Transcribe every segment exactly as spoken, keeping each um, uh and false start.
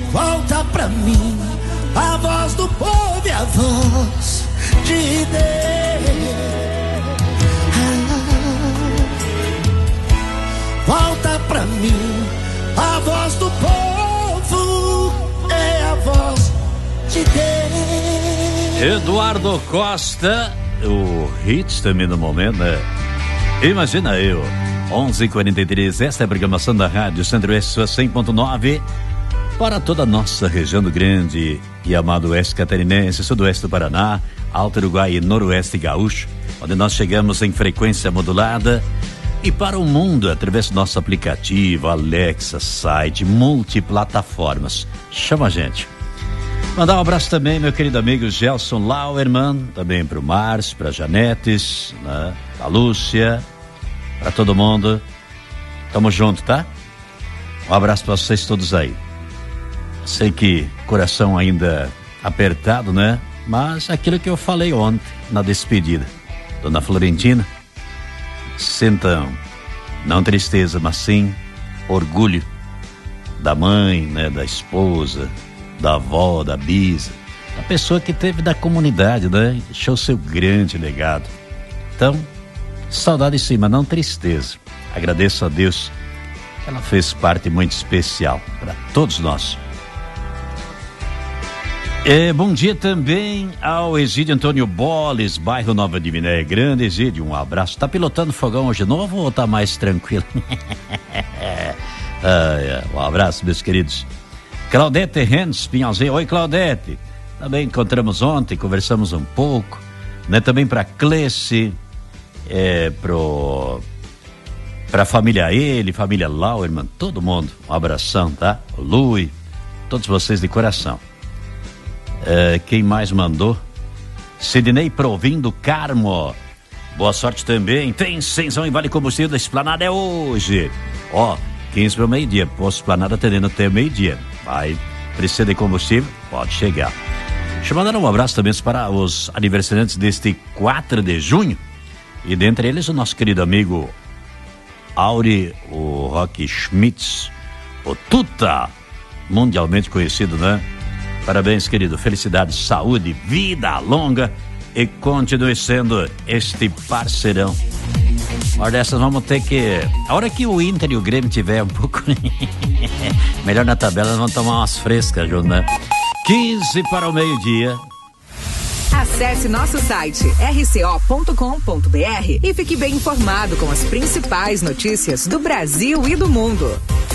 volta pra mim, a voz do povo e a voz de Deus. Volta pra mim, a voz do povo é a voz de Deus. Eduardo Costa, o hits também no momento, né? Imagina eu, onze e quarenta e três, esta é a programação da Rádio Centro-Oeste, sua cem ponto nove, para toda a nossa região do Grande e amado Oeste Catarinense, Sudoeste do Paraná, Alto Uruguai e Noroeste Gaúcho, onde nós chegamos em frequência modulada, e para o mundo, através do nosso aplicativo, Alexa, site, multiplataformas. Chama a gente. Mandar um abraço também, meu querido amigo Gelson Lauerman, também para o Márcio, para a Janetes, né? A Lúcia, para todo mundo. Tamo junto, tá? Um abraço para vocês todos aí. Sei que coração ainda apertado, né? Mas aquilo que eu falei ontem na despedida, Dona Florentina, sentam, não tristeza, mas sim orgulho da mãe, né? Da esposa, da avó, da bisa, da pessoa que teve da comunidade, né? Deixou seu grande legado. Então, saudade sim, mas não tristeza. Agradeço a Deus, ela fez parte muito especial para todos nós. É, bom dia também ao Egídio Antônio Boles, bairro Nova de Miné Grande. Egídio, um abraço. Tá pilotando fogão hoje de novo ou tá mais tranquilo? ah, é. Um abraço, meus queridos. Claudete Renz, Pinhalzinho. Oi, Claudete. Também encontramos ontem, conversamos um pouco, né? Também para Clece, é, pro pra família ele, família Lauerman, todo mundo. Um abração, tá? O Lui, todos vocês de coração. É, quem mais mandou? Sidney Provim do Carmo. Boa sorte também. Tem isenção em Vale Combustível da Esplanada é hoje. Ó, quinze para o meio-dia. Posto Esplanada atendendo até o meio-dia. Vai, precisa de combustível? Pode chegar. Deixa eu mandar um abraço também para os aniversariantes deste quatro de junho. E dentre eles o nosso querido amigo Auri, o Rock Schmitz, o Tuta, mundialmente conhecido, né? Parabéns, querido. Felicidade, saúde, vida longa e continue sendo este parceirão. Uma hora dessas vamos ter que... A hora que o Inter e o Grêmio tiver um pouco... melhor na tabela, nós vamos tomar umas frescas junto, né? quinze para o meio-dia. Acesse nosso site r c o ponto com ponto b r e fique bem informado com as principais notícias do Brasil e do mundo.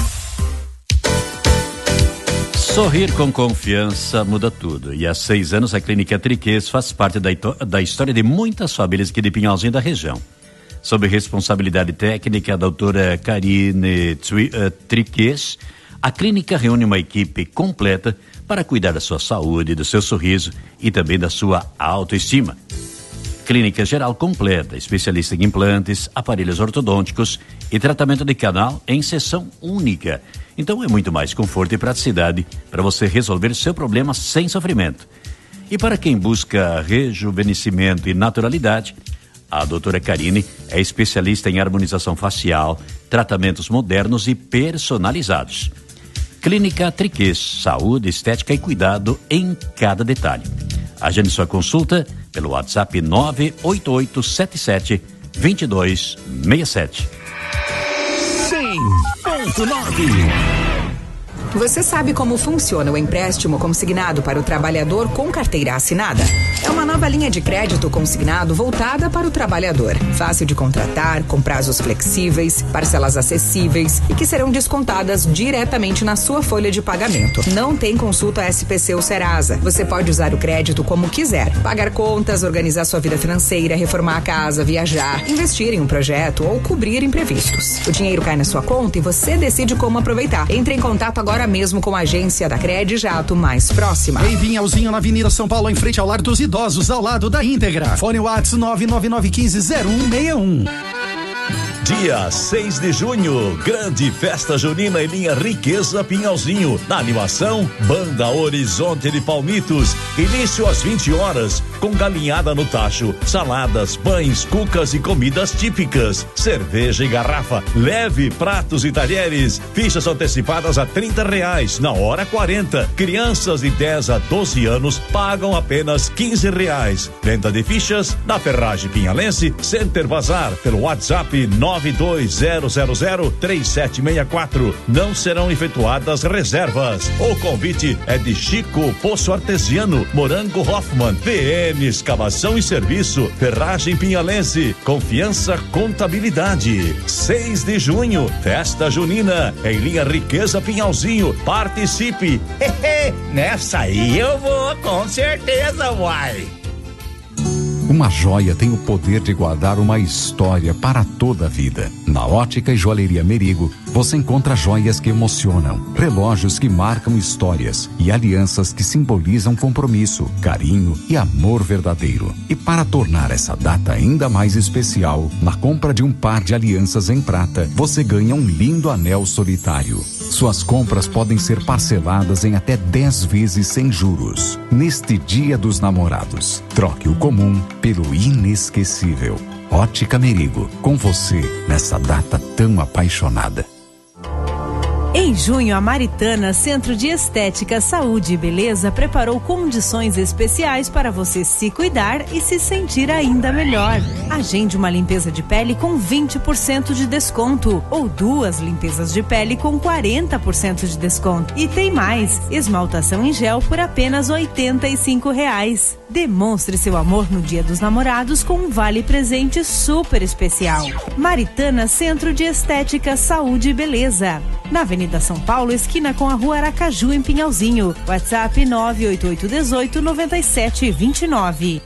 Sorrir com confiança muda tudo. E há seis anos a Clínica Triquês faz parte da, da história de muitas famílias aqui de Pinhalzinho da região. Sob responsabilidade técnica da doutora Karine Triquês, a clínica reúne uma equipe completa para cuidar da sua saúde, do seu sorriso e também da sua autoestima. Clínica geral completa, especialista em implantes, aparelhos ortodônticos e tratamento de canal em sessão única. Então é muito mais conforto e praticidade para você resolver seu problema sem sofrimento. E para quem busca rejuvenescimento e naturalidade, a doutora Karine é especialista em harmonização facial, tratamentos modernos e personalizados. Clínica Triquês, saúde, estética e cuidado em cada detalhe. Agende sua consulta pelo WhatsApp nove oito oito sete sete dois dois seis sete. cem ponto nove. Você sabe como funciona o empréstimo consignado para o trabalhador com carteira assinada? É uma nova linha de crédito consignado voltada para o trabalhador. Fácil de contratar, com prazos flexíveis, parcelas acessíveis e que serão descontadas diretamente na sua folha de pagamento. Não tem consulta S P C ou Serasa. Você pode usar o crédito como quiser. Pagar contas, organizar sua vida financeira, reformar a casa, viajar, investir em um projeto ou cobrir imprevistos. O dinheiro cai na sua conta e você decide como aproveitar. Entre em contato agora mesmo com a agência da Credi Jato mais próxima. Em Pinhalzinho, na Avenida São Paulo, em frente ao Lar dos Idosos, ao lado da Íntegra. Fone WhatsApp nove nove nove um cinco zero um seis um. Dia seis de junho, grande festa junina em linha Riqueza Pinhalzinho. Na animação, Banda Horizonte de Palmitos. Início às vinte horas, com galinhada no tacho, saladas, pães, cucas e comidas típicas. Cerveja e garrafa, leve pratos e talheres. Fichas antecipadas a trinta reais, na hora quarenta. Crianças de dez a doze anos pagam apenas quinze reais. Venda de fichas na Ferragem Pinhalense, Center Bazar, pelo WhatsApp nove dois zero zero zero três sete seis quatro. Não serão efetuadas reservas. O convite é de Chico Poço Artesiano, Morango Hoffman, P M Escavação e Serviço, Ferragem Pinhalense, Confiança Contabilidade. seis de junho, festa junina em linha Riqueza Pinhalzinho. Participe. Nessa aí eu vou, com certeza, uai. Uma joia tem o poder de guardar uma história para toda a vida. Na Ótica e Joalheria Merigo, você encontra joias que emocionam, relógios que marcam histórias e alianças que simbolizam compromisso, carinho e amor verdadeiro. E para tornar essa data ainda mais especial, na compra de um par de alianças em prata, você ganha um lindo anel solitário. Suas compras podem ser parceladas em até dez vezes sem juros. Neste Dia dos Namorados, troque o comum pelo inesquecível. Ótica Merigo, com você nessa data tão apaixonada. Em junho, a Maritana Centro de Estética, Saúde e Beleza preparou condições especiais para você se cuidar e se sentir ainda melhor. Agende uma limpeza de pele com vinte por cento de desconto ou duas limpezas de pele com quarenta por cento de desconto. E tem mais, esmaltação em gel por apenas oitenta e cinco reais. Demonstre seu amor no Dia dos Namorados com um vale presente super especial. Maritana Centro de Estética, Saúde e Beleza. Na Avenida São Paulo, esquina com a Rua Aracaju, em Pinhalzinho. WhatsApp nove oito oito um oito nove sete dois nove.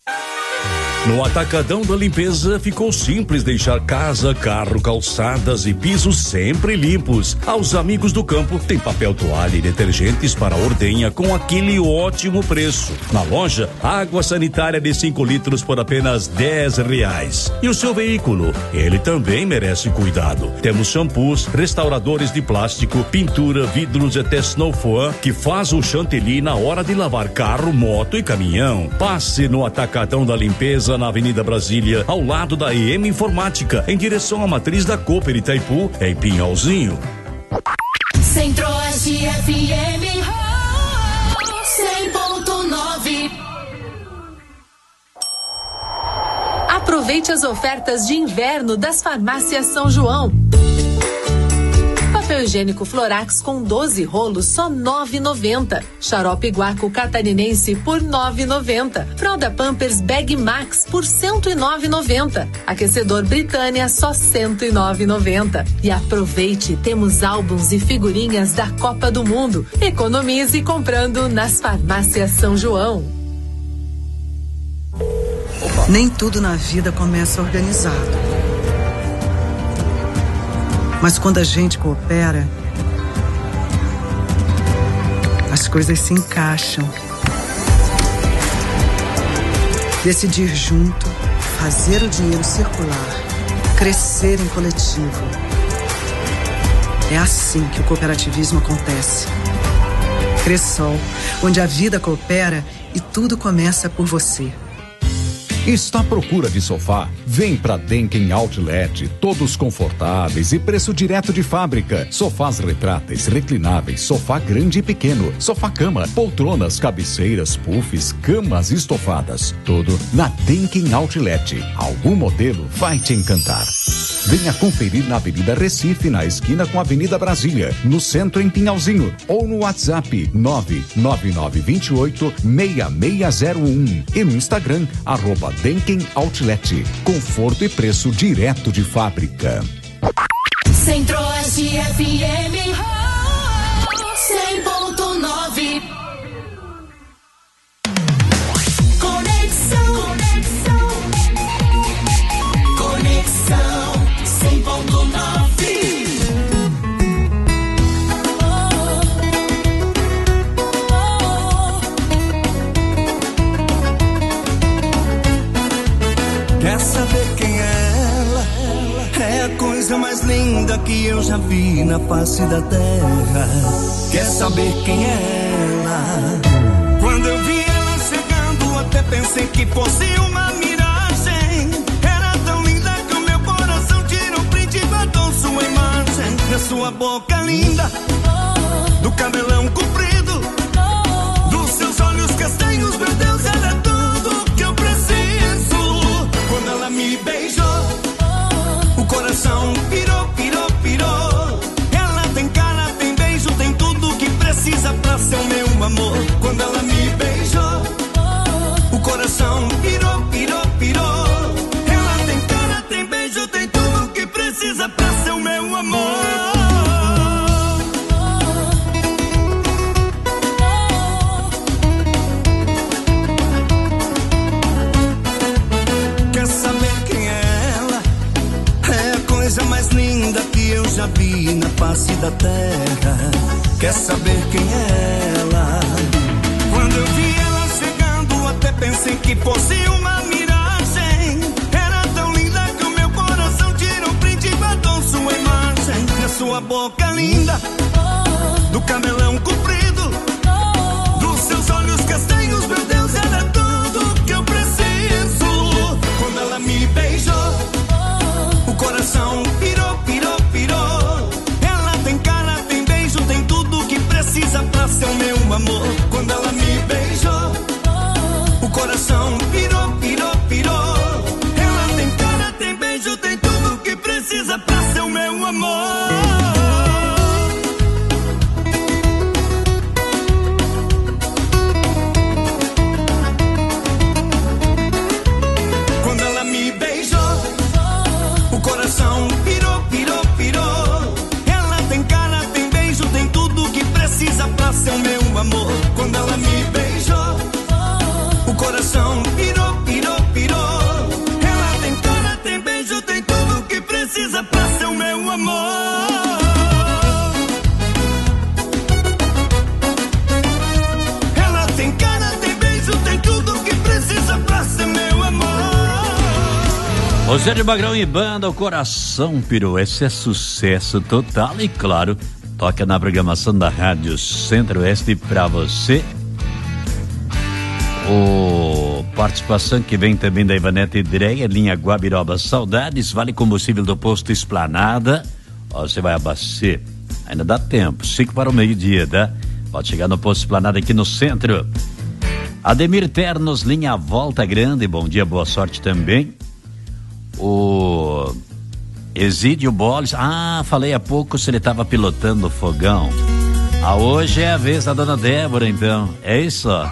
No Atacadão da Limpeza ficou simples deixar casa, carro, calçadas e pisos sempre limpos. Aos amigos do campo tem papel toalha e detergentes para ordenha com aquele ótimo preço. Na loja, água sanitária de cinco litros por apenas dez reais. E o seu veículo? Ele também merece cuidado. Temos shampoos, restauradores de plástico, pintura, vidros e até Snowfoam que faz o chantilly na hora de lavar carro, moto e caminhão. Passe no Atacadão da Limpeza na Avenida Brasília, ao lado da E M Informática, em direção à matriz da Cooper Itaipu, em Pinhalzinho. Centro-Oeste F M cem ponto nove. Aproveite as ofertas de inverno das farmácias São João. Papel higiênico Florax com doze rolos, só nove reais e noventa centavos. Xarope Guaco Catarinense por nove reais e noventa centavos. Fralda Pampers Bag Max por cento e nove reais e noventa centavos. Aquecedor Britânia só cento e nove reais e noventa centavos. E aproveite, temos álbuns e figurinhas da Copa do Mundo. Economize comprando nas farmácias São João. Nem tudo na vida começa organizado. Mas quando a gente coopera, as coisas se encaixam. Decidir junto, fazer o dinheiro circular, crescer em coletivo. É assim que o cooperativismo acontece. Cressol, onde a vida coopera e tudo começa por você. Está à procura de sofá? Vem pra Denken Outlet, todos confortáveis e preço direto de fábrica. Sofás retráteis, reclináveis, sofá grande e pequeno, sofá-cama, poltronas, cabeceiras, puffs, camas estofadas. Tudo na Denken Outlet. Algum modelo vai te encantar. Venha conferir na Avenida Recife, na esquina com a Avenida Brasília, no centro em Pinhalzinho, ou no WhatsApp nove nove nove dois oito seis seis zero um e no Instagram, arroba Denken Outlet. Conforto e preço direto de fábrica. Centro-Oeste F M cem ponto nove. Conexão, conexão, conexão cem ponto nove. Quer saber quem é ela? É a linda que eu já vi na face da terra. Quer saber quem é ela? Quando eu vi ela chegando, até pensei que fosse uma miragem. Era tão linda que o meu coração tirou um print e guardou sua imagem. Na sua boca linda, do cabelão comprido, dos seus olhos castanhos, meu Deus, ela é tudo que eu preciso. Quando ela me beijou, o coração pirou, pirou, pirou. Ela tem cara, tem beijo, tem tudo que precisa pra ser o meu amor. Quando ela me beijou, o coração pirou, pirou, pirou. Ela tem cara, tem beijo, tem tudo que precisa pra ser o meu amor. Quer saber quem é ela? É a coisa mais linda que eu já vi na face da terra. Quer saber quem é ela? Quando eu vi ela chegando, até pensei que fosse uma miragem. Era tão linda que o meu coração tirou um print e guardou sua imagem. Na sua boca linda, do cabelão comprido, dos seus olhos castanhos, meu Deus, ela é tudo que eu preciso. Quando ela me beijou, o coração pirou, pirou, pirou. Ela tem cara, tem beijo, tem tudo que precisa pra ser o meu amor. Quando ela me beijou, o coração pirou, pirou, pirou. Ela tem cara, tem beijo, tem tudo que precisa pra ser o meu amor. Quando ela me beijou, o coração pirou, pirou, pirou. Ela tem cara, tem beijo, tem tudo que precisa pra ser o meu amor. Quando ela me beijou, o coração pirou, pirou, pirou. Ela tem cara, tem beijo, tem tudo que precisa pra ser o meu amor. Ela tem cara, tem beijo, tem tudo que precisa pra ser meu amor. Rogério Magrão e banda, o coração pirou. Esse é sucesso total e claro, toca na programação da Rádio Centro-Oeste pra você. O participação que vem também da Ivanete Dreia, linha Guabiroba Saudades, vale combustível do posto Esplanada. Ó, você vai abastecer, ainda dá tempo, cinco para o meio-dia, tá? Pode chegar no posto Esplanada aqui no centro. Ademir Ternos, linha Volta Grande, bom dia, boa sorte também. O Exídio Boles, ah, falei há pouco se ele estava pilotando o fogão. Ah, hoje é a vez da dona Débora, então, é isso, ó.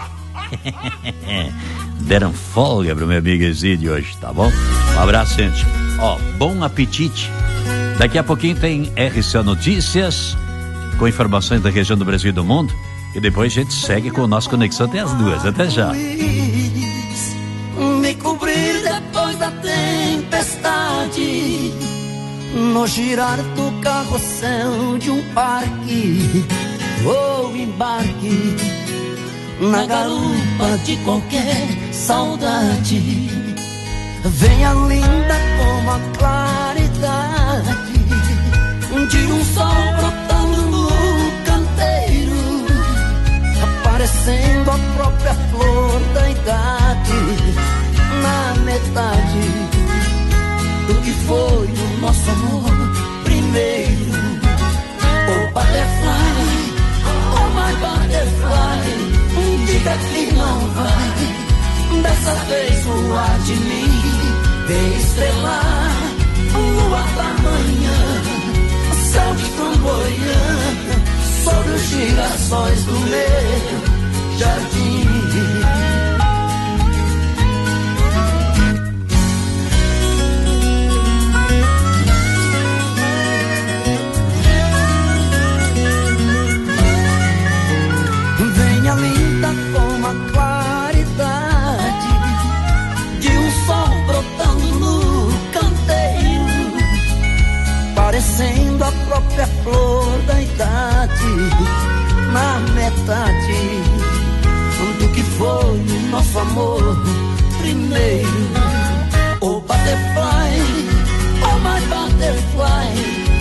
Deram folga pro meu amigo Exídio hoje, tá bom? Um abraço, gente. Ó, bom apetite. Daqui a pouquinho tem R C A Notícias, com informações da região do Brasil e do mundo. E depois a gente segue com o nosso Conexão até as duas. Até já. Me cobrir depois da tempestade, no girar do carrossel de um parque ou embarque na garupa de qualquer saudade. Venha linda como a claridade de um sol brotando no canteiro, aparecendo a própria flor da idade, na metade do que foi o nosso amor primeiro. Oh butterfly, oh my butterfly, diga que não vai dessa vez voar de mim. Vem estrelar, lua da manhã, céu de flamboyant, sobre os girassóis do meu jardim. Venha linda como a claridade de um sol brotando no canteiro, parecendo a própria flor da idade, na metade do que foi o nosso amor primeiro. Oh butterfly, oh my butterfly,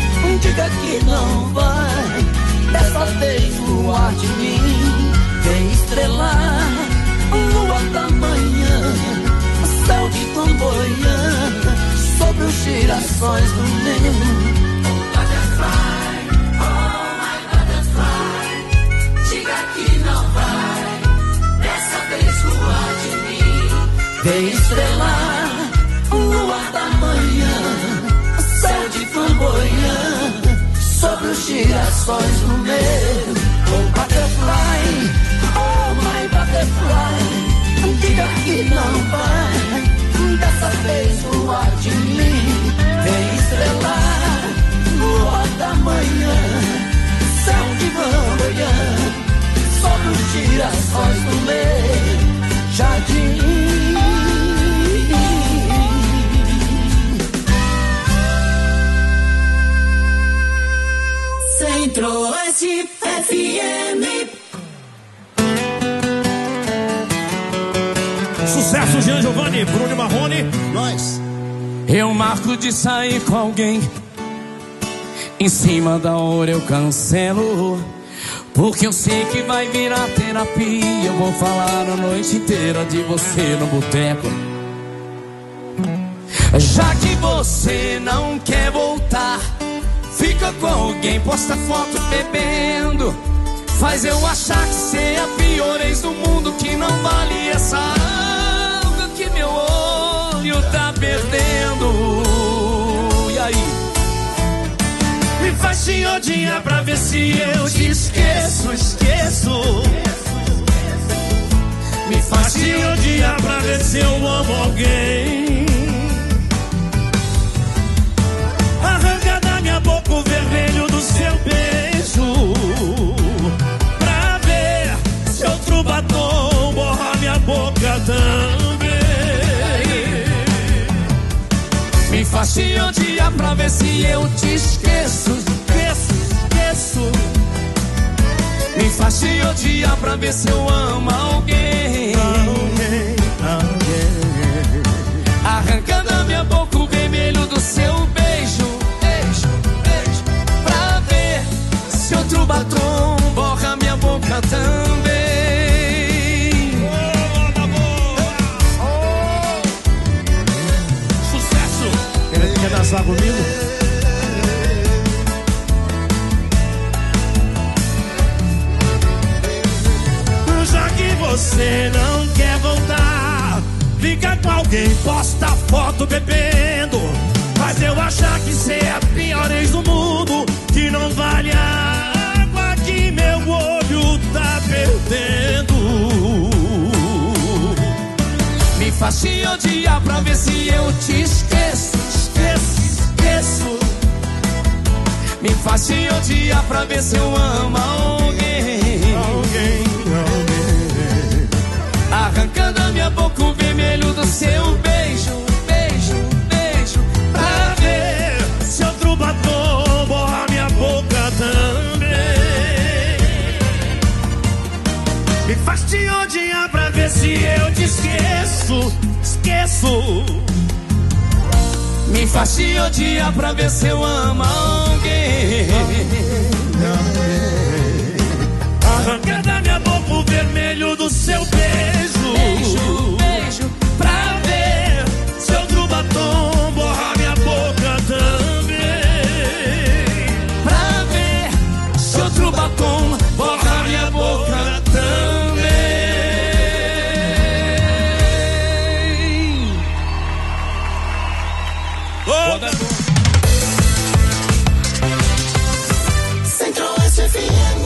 diga que não vai. Dessa vez voar de mim, vem estrelar a lua da manhã, o céu de flamboyante sobre os girassóis do meu butterfly. Oh my butterfly, diga que não vai. Dessa vez voar de mim, vem estrelar a lua da manhã, o céu de flamboyante sobre os girassóis do meu oh butterfly. Oh my butterfly, diga que não vai. Dessa vez voar de mim, vem estrelar lua da manhã, céu de flamboyante sobre os girassóis do meu jardim. Centro-Oeste F M. Sucesso, Jean Giovanni, Bruno Marrone, nós. Eu marco de sair com alguém, em cima da hora eu cancelo, porque eu sei que vai virar terapia. Eu vou falar a noite inteira de você no boteco. Já que você não quer voltar, fica com alguém, posta foto bebendo, faz eu achar que cê é a pior ex do mundo, que não vale essa água que meu olho tá perdendo. E aí? Me faz te odiar pra ver se eu te esqueço, esqueço. Me faz te odiar pra ver se eu amo alguém. Arranca da minha boca o vermelho do seu beijo, pra ver se outro batom borra minha boca também. Me faz te odiar pra ver se eu te esqueço, esqueço, esqueço. Me faz te odiar pra ver se eu amo alguém. Alguém, alguém. Arranca da minha boca o vermelho do seu beijo, beijo, beijo, pra ver se outro batom borra minha boca também. Quer dançar comigo? Já que você não quer voltar, fica com alguém, posta foto bebendo, faz eu achar que cê é a pior ex do mundo, que não vale a água que meu olho tá perdendo. Me faz te odiar pra ver se eu te esqueço, esqueço, esqueço. Me faz te odiar pra ver se eu amo alguém. Alguém, alguém. Arranca da minha boca o vermelho do seu beijo, beijo, beijo, pra ver se outro batom borra minha boca também. Me faz te odiar pra ver se eu te esqueço, esqueço. Me faz te odiar pra ver se eu amo alguém. Arranca da minha boca o vermelho do seu beijo, beijo, beijo, pra ver se outro batom borra minha boca também. Pra ver se outro batom borra minha boca também. Centro-Oeste F M.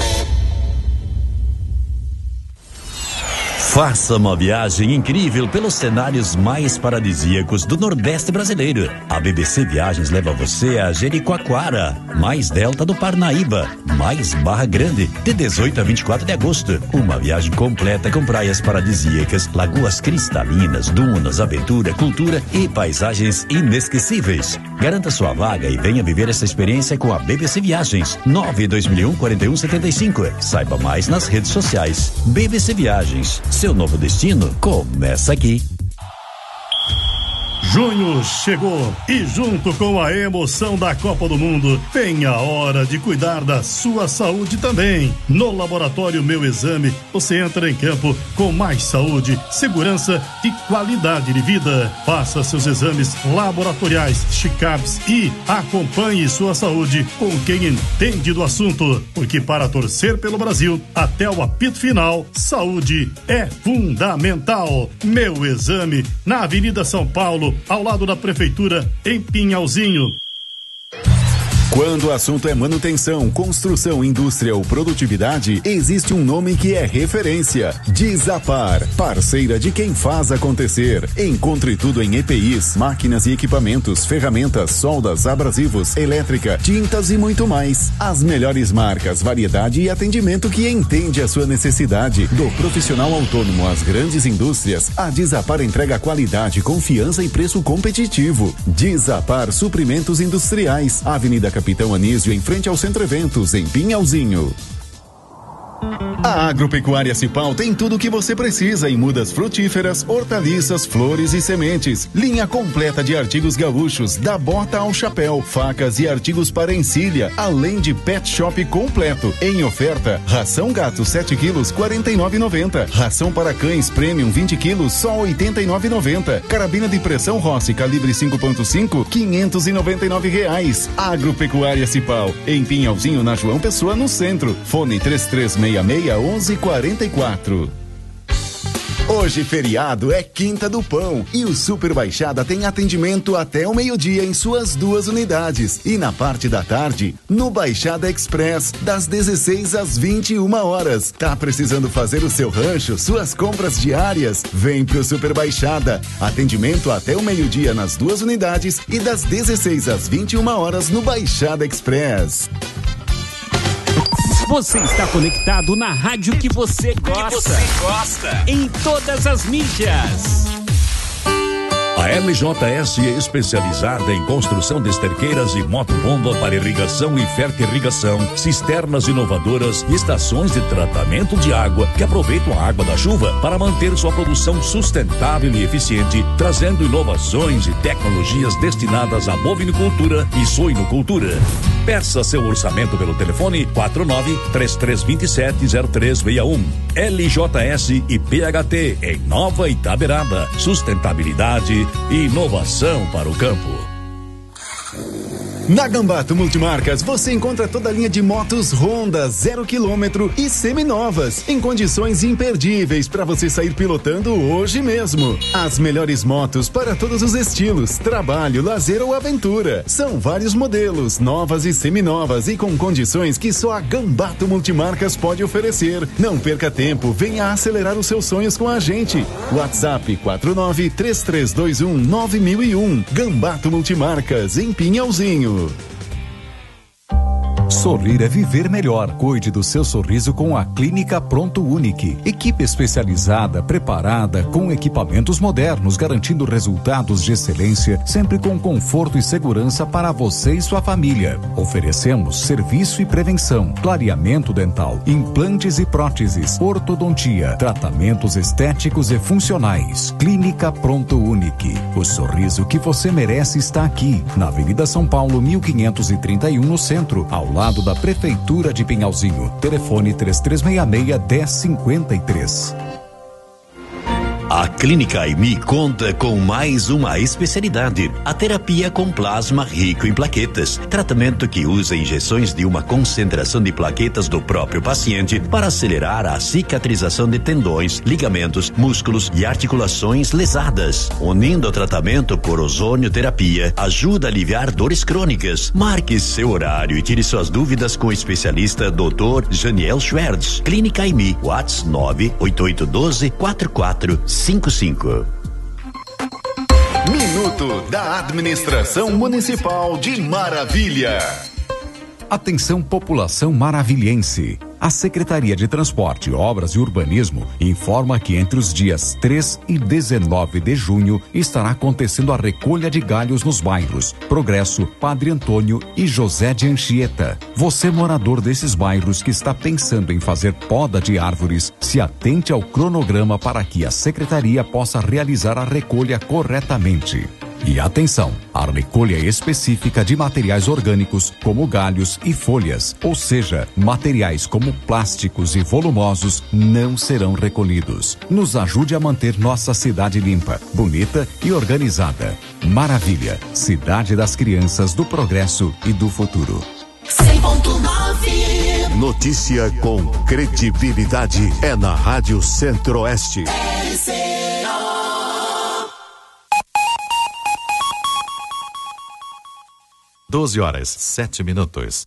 Faça uma viagem incrível pelos cenários mais paradisíacos do Nordeste brasileiro. A B B C Viagens leva você a Jericoacoara, mais Delta do Parnaíba, mais Barra Grande, de dezoito a vinte e quatro de agosto. Uma viagem completa com praias paradisíacas, lagoas cristalinas, dunas, aventura, cultura e paisagens inesquecíveis. Garanta sua vaga e venha viver essa experiência com a B B C Viagens. nove dois mil e um, quarenta e um, setenta e cinco. Saiba mais nas redes sociais. B B C Viagens. Seu novo destino começa aqui. Junho chegou e junto com a emoção da Copa do Mundo, vem a hora de cuidar da sua saúde também. No Laboratório Meu Exame, você entra em campo com mais saúde, segurança e qualidade de vida. Faça seus exames laboratoriais, check-ups e acompanhe sua saúde com quem entende do assunto, porque para torcer pelo Brasil até o apito final, saúde é fundamental. Meu Exame, na Avenida São Paulo, ao lado da Prefeitura, em Pinhalzinho. Quando o assunto é manutenção, construção, indústria ou produtividade, existe um nome que é referência: Desapar, parceira de quem faz acontecer. Encontre tudo em E P Is, máquinas e equipamentos, ferramentas, soldas, abrasivos, elétrica, tintas e muito mais. As melhores marcas, variedade e atendimento que entende a sua necessidade. Do profissional autônomo às grandes indústrias, a Desapar entrega qualidade, confiança e preço competitivo. Desapar Suprimentos Industriais, Avenida Capitão Anísio, em frente ao Centro Eventos, em Pinhalzinho. A Agropecuária Cipal tem tudo o que você precisa em mudas frutíferas, hortaliças, flores e sementes. Linha completa de artigos gaúchos, da bota ao chapéu, facas e artigos para encilha, além de pet shop completo. Em oferta, ração gato sete quilos, quarenta e nove reais e noventa centavos. Ração para cães premium vinte quilos, só oitenta e nove reais e noventa centavos. Carabina de pressão Rossi calibre cinco ponto cinco, quinhentos e noventa e nove reais. Agropecuária Cipal, em Pinhalzinho, na João Pessoa, no centro. Fone três três seis seis onze quarenta e quatro. Hoje feriado é Quinta do Pão e o Super Baixada tem atendimento até o meio-dia em suas duas unidades e na parte da tarde no Baixada Express das dezesseis às vinte e uma horas. Tá precisando fazer o seu rancho, suas compras diárias? Vem pro Super Baixada. Atendimento até o meio-dia nas duas unidades e das dezesseis às vinte e uma horas no Baixada Express. Você está conectado na rádio que você gosta. Que você gosta. Em todas as mídias. A L J S é especializada em construção de esterqueiras e motobomba para irrigação e fertirrigação, cisternas inovadoras e estações de tratamento de água que aproveitam a água da chuva para manter sua produção sustentável e eficiente, trazendo inovações e tecnologias destinadas à bovinicultura e suinocultura. Peça seu orçamento pelo telefone quatro nove três três dois sete zero três seis um. L J S e P H T em Nova Itaberaba. Sustentabilidade e inovação para o campo. Na Gambato Multimarcas você encontra toda a linha de motos Honda zero quilômetro e seminovas em condições imperdíveis para você sair pilotando hoje mesmo. As melhores motos para todos os estilos, trabalho, lazer ou aventura. São vários modelos, novas e seminovas e com condições que só a Gambato Multimarcas pode oferecer. Não perca tempo, venha acelerar os seus sonhos com a gente. WhatsApp quatro nove três três dois um nove mil e um. Gambato Multimarcas em Pinhalzinho. Sorrir é viver melhor. Cuide do seu sorriso com a Clínica Pronto Unique. Equipe especializada, preparada, com equipamentos modernos, garantindo resultados de excelência, sempre com conforto e segurança para você e sua família. Oferecemos serviço e prevenção, clareamento dental, implantes e próteses, ortodontia, tratamentos estéticos e funcionais. Clínica Pronto Unique. O sorriso que você merece está aqui, na Avenida São Paulo, mil quinhentos e trinta e um, no centro, ao lado da Prefeitura de Pinhalzinho. Telefone três três seis seis, um zero cinco três. A Clínica Aimi conta com mais uma especialidade, a terapia com plasma rico em plaquetas, tratamento que usa injeções de uma concentração de plaquetas do próprio paciente para acelerar a cicatrização de tendões, ligamentos, músculos e articulações lesadas. Unindo o tratamento por ozonioterapia, ajuda a aliviar dores crônicas. Marque seu horário e tire suas dúvidas com o especialista doutor Janiel Schwertz. Clínica Aimi, WhatsApp nove oito oito um dois quatro quatro cinco cinco. Minuto da Administração Municipal de Maravilha. Atenção, população maravilhense. A Secretaria de Transporte, Obras e Urbanismo informa que entre os dias três e dezenove de junho estará acontecendo a recolha de galhos nos bairros Progresso, Padre Antônio e José de Anchieta. Você, morador desses bairros que está pensando em fazer poda de árvores, se atente ao cronograma para que a Secretaria possa realizar a recolha corretamente. E atenção, a recolha específica de materiais orgânicos como galhos e folhas, ou seja, materiais como plásticos e volumosos, não serão recolhidos. Nos ajude a manter nossa cidade limpa, bonita e organizada. Maravilha, cidade das crianças, do progresso e do futuro. cem ponto nove. Notícia com credibilidade é na Rádio Centro-Oeste. doze horas, sete minutos.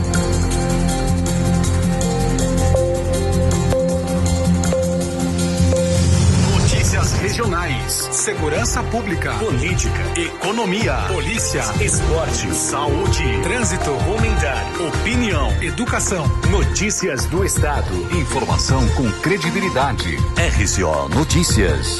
Notícias regionais, segurança pública, política, economia, polícia, esporte, saúde, trânsito, comunidade, opinião, educação, notícias do estado. Informação com credibilidade. R C O Notícias.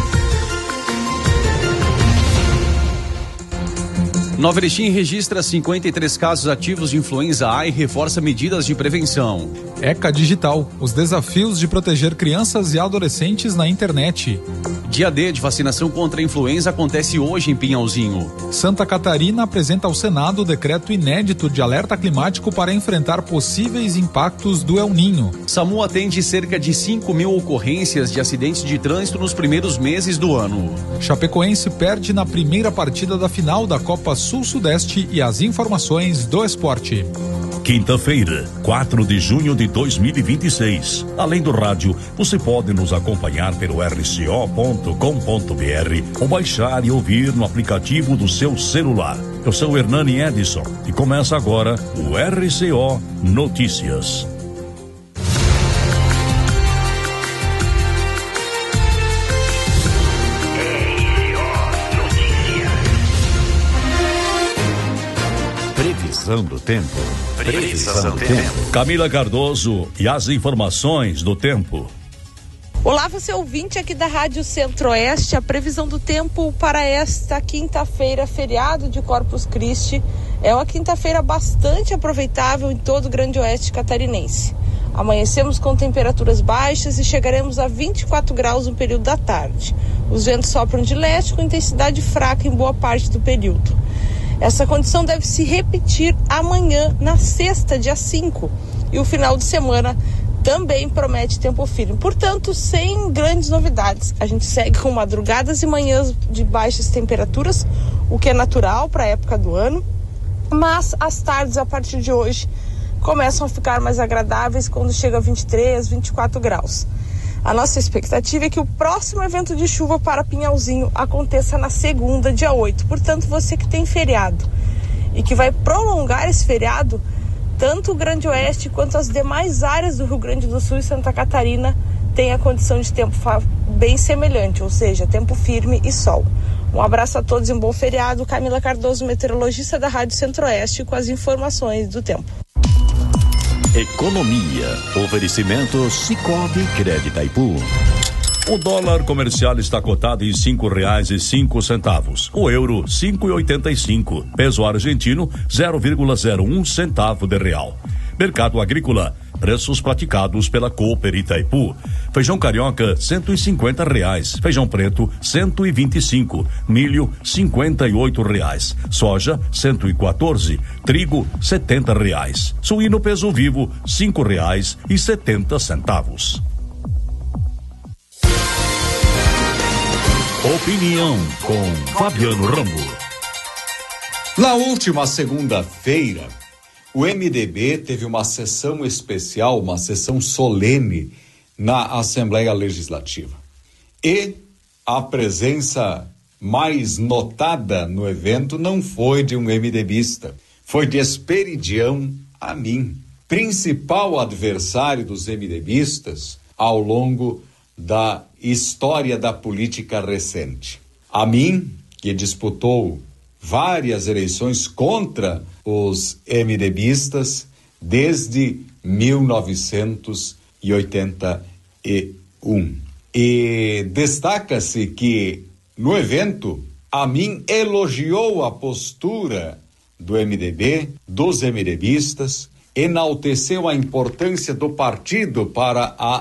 Nova Erechim registra cinquenta e três casos ativos de influenza A e reforça medidas de prevenção. ECA Digital, os desafios de proteger crianças e adolescentes na internet. Dia D de vacinação contra a influenza acontece hoje em Pinhalzinho. Santa Catarina apresenta ao Senado o decreto inédito de alerta climático para enfrentar possíveis impactos do El Ninho. SAMU atende cerca de cinco mil ocorrências de acidentes de trânsito nos primeiros meses do ano. Chapecoense perde na primeira partida da final da Copa Sul-Sudeste e as informações do esporte. Quinta-feira, quatro de junho de dois mil e vinte e seis. Além do rádio, você pode nos acompanhar pelo r c o ponto com ponto b r ou baixar e ouvir no aplicativo do seu celular. Eu sou Hernani Edson e começa agora o R C O Notícias. Previsão do tempo. Previsão do tempo. Camila Cardoso e as informações do tempo. Olá, você ouvinte aqui da Rádio Centro-Oeste. A previsão do tempo para esta quinta-feira, feriado de Corpus Christi, é uma quinta-feira bastante aproveitável em todo o Grande Oeste catarinense. Amanhecemos com temperaturas baixas e chegaremos a vinte e quatro graus no período da tarde. Os ventos sopram de leste com intensidade fraca em boa parte do período. Essa condição deve se repetir amanhã, na sexta, dia cinco. E o final de semana também promete tempo firme. Portanto, sem grandes novidades. A gente segue com madrugadas e manhãs de baixas temperaturas, o que é natural para a época do ano. Mas as tardes, a partir de hoje, começam a ficar mais agradáveis quando chega a vinte e três, vinte e quatro graus. A nossa expectativa é que o próximo evento de chuva para Pinhalzinho aconteça na segunda, dia oito. Portanto, você que tem feriado e que vai prolongar esse feriado, tanto o Grande Oeste quanto as demais áreas do Rio Grande do Sul e Santa Catarina têm a condição de tempo bem semelhante, ou seja, tempo firme e sol. Um abraço a todos e um bom feriado. Camila Cardoso, meteorologista da Rádio Centro-Oeste, com as informações do tempo. Economia. Oferecimento Cicobi Crédito Itaipu. O dólar comercial está cotado em cinco reais e cinco centavos. O euro, cinco e oitenta e cinco. Peso argentino, zero vírgula zero um centavo de real. Mercado agrícola. Preços praticados pela Cooper Itaipu. Feijão carioca, cento e cinquenta reais. Feijão preto, cento e vinte e cinco. Milho, cinquenta e oito reais. Soja, cento e quatorze. Trigo, setenta reais. Suíno peso vivo, cinco reais e setenta centavos. Opinião com Fabiano Rambo. Na última segunda-feira, o M D B teve uma sessão especial, uma sessão solene na Assembleia Legislativa. E a presença mais notada no evento não foi de um MDBista, foi de Esperidião Amin, principal adversário dos MDBistas ao longo da história da política recente. Amin, que disputou várias eleições contra os MDBistas desde mil novecentos e oitenta e um. E destaca-se que no evento Amin elogiou a postura do M D B, dos MDBistas, enalteceu a importância do partido para a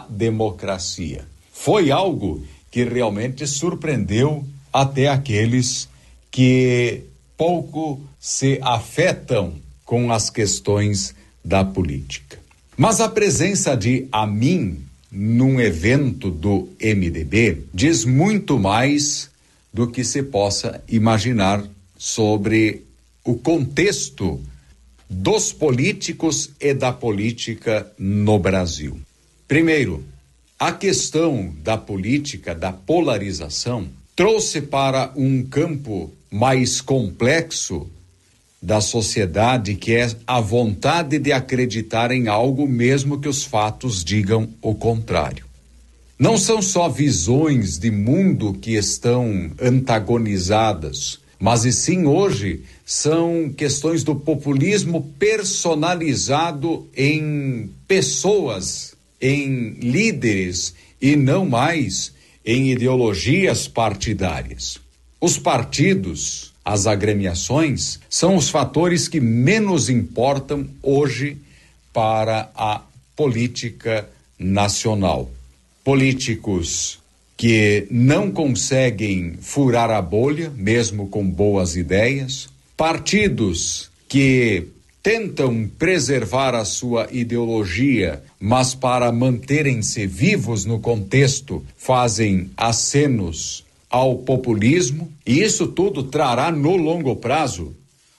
democracia. Foi algo que realmente surpreendeu até aqueles que pouco se afetam com as questões da política. Mas a presença de Amin num evento do M D B diz muito mais do que se possa imaginar sobre o contexto dos políticos e da política no Brasil. Primeiro, a questão da política, da polarização, trouxe para um campo mais complexo da sociedade, que é a vontade de acreditar em algo mesmo que os fatos digam o contrário. Não são só visões de mundo que estão antagonizadas, mas e sim hoje são questões do populismo personalizado em pessoas, em líderes e não mais em ideologias partidárias. Os partidos, as agremiações, são os fatores que menos importam hoje para a política nacional. Políticos que não conseguem furar a bolha, mesmo com boas ideias, partidos que tentam preservar a sua ideologia, mas para manterem-se vivos no contexto, fazem acenos ao populismo, e isso tudo trará no longo prazo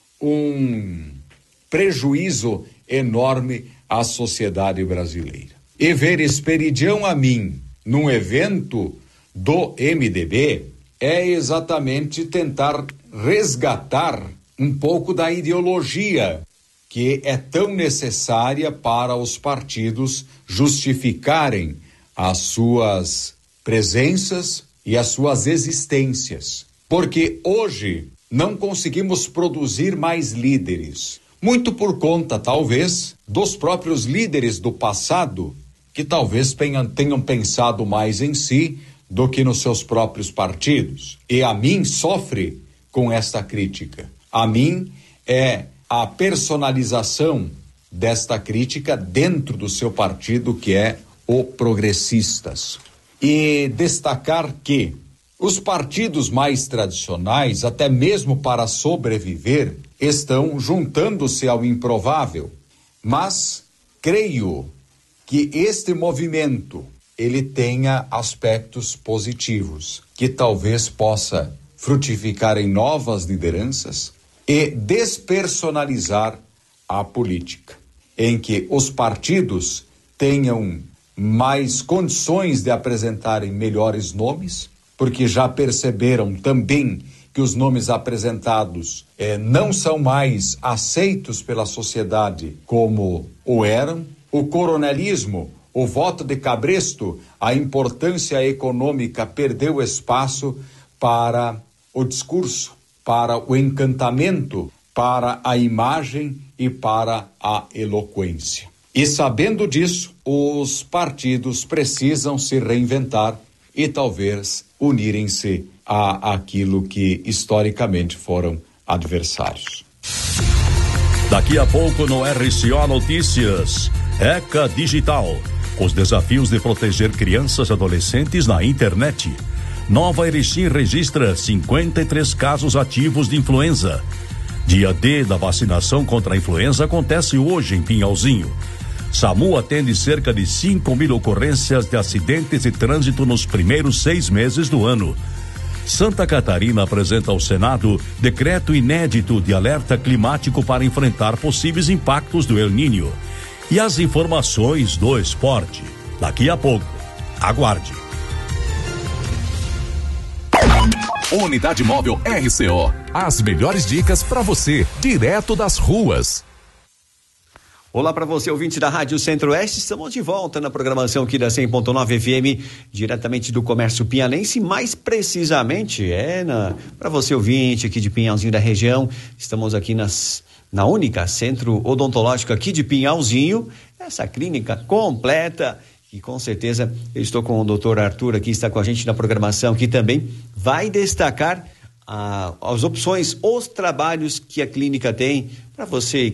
um prejuízo enorme à sociedade brasileira. E ver Esperidião Amin num evento do M D B é exatamente tentar resgatar um pouco da ideologia que é tão necessária para os partidos justificarem as suas presenças e as suas existências. Porque hoje não conseguimos produzir mais líderes, muito por conta, talvez, dos próprios líderes do passado, que talvez tenham, tenham pensado mais em si do que nos seus próprios partidos. E Amin sofre com esta crítica. Amin é a personalização desta crítica dentro do seu partido, que é o Progressistas. E destacar que os partidos mais tradicionais, até mesmo para sobreviver, estão juntando-se ao improvável. Mas creio que este movimento, ele tenha aspectos positivos, que talvez possa frutificar em novas lideranças e despersonalizar a política, em que os partidos tenham mais condições de apresentarem melhores nomes, porque já perceberam também que os nomes apresentados eh, não são mais aceitos pela sociedade como o eram. O coronelismo, o voto de cabresto, a importância econômica perdeu espaço para o discurso, para o encantamento, para a imagem e para a eloquência. E sabendo disso, os partidos precisam se reinventar e talvez unirem-se a aquilo que historicamente foram adversários. Daqui a pouco no R C O Notícias, ECA Digital, os desafios de proteger crianças e adolescentes na internet. Nova Erechim registra cinquenta e três casos ativos de influenza. Dia D da vacinação contra a influenza acontece hoje em Pinhalzinho. SAMU atende cerca de cinco mil ocorrências de acidentes de trânsito nos primeiros seis meses do ano. Santa Catarina apresenta ao Senado decreto inédito de alerta climático para enfrentar possíveis impactos do El Niño. E as informações do esporte. Daqui a pouco. Aguarde. Unidade Móvel R C O. As melhores dicas para você, direto das ruas. Olá para você, ouvinte da Rádio Centro-Oeste, estamos de volta na programação aqui da cem ponto nove F M, diretamente do Comércio Pinhalense, mais precisamente é para você, ouvinte aqui de Pinhalzinho da região. Estamos aqui nas, na única Centro Odontológico aqui de Pinhalzinho, essa clínica completa. E com certeza eu estou com o doutor Arthur aqui, está com a gente na programação, que também vai destacar ah, as opções, os trabalhos que a clínica tem para você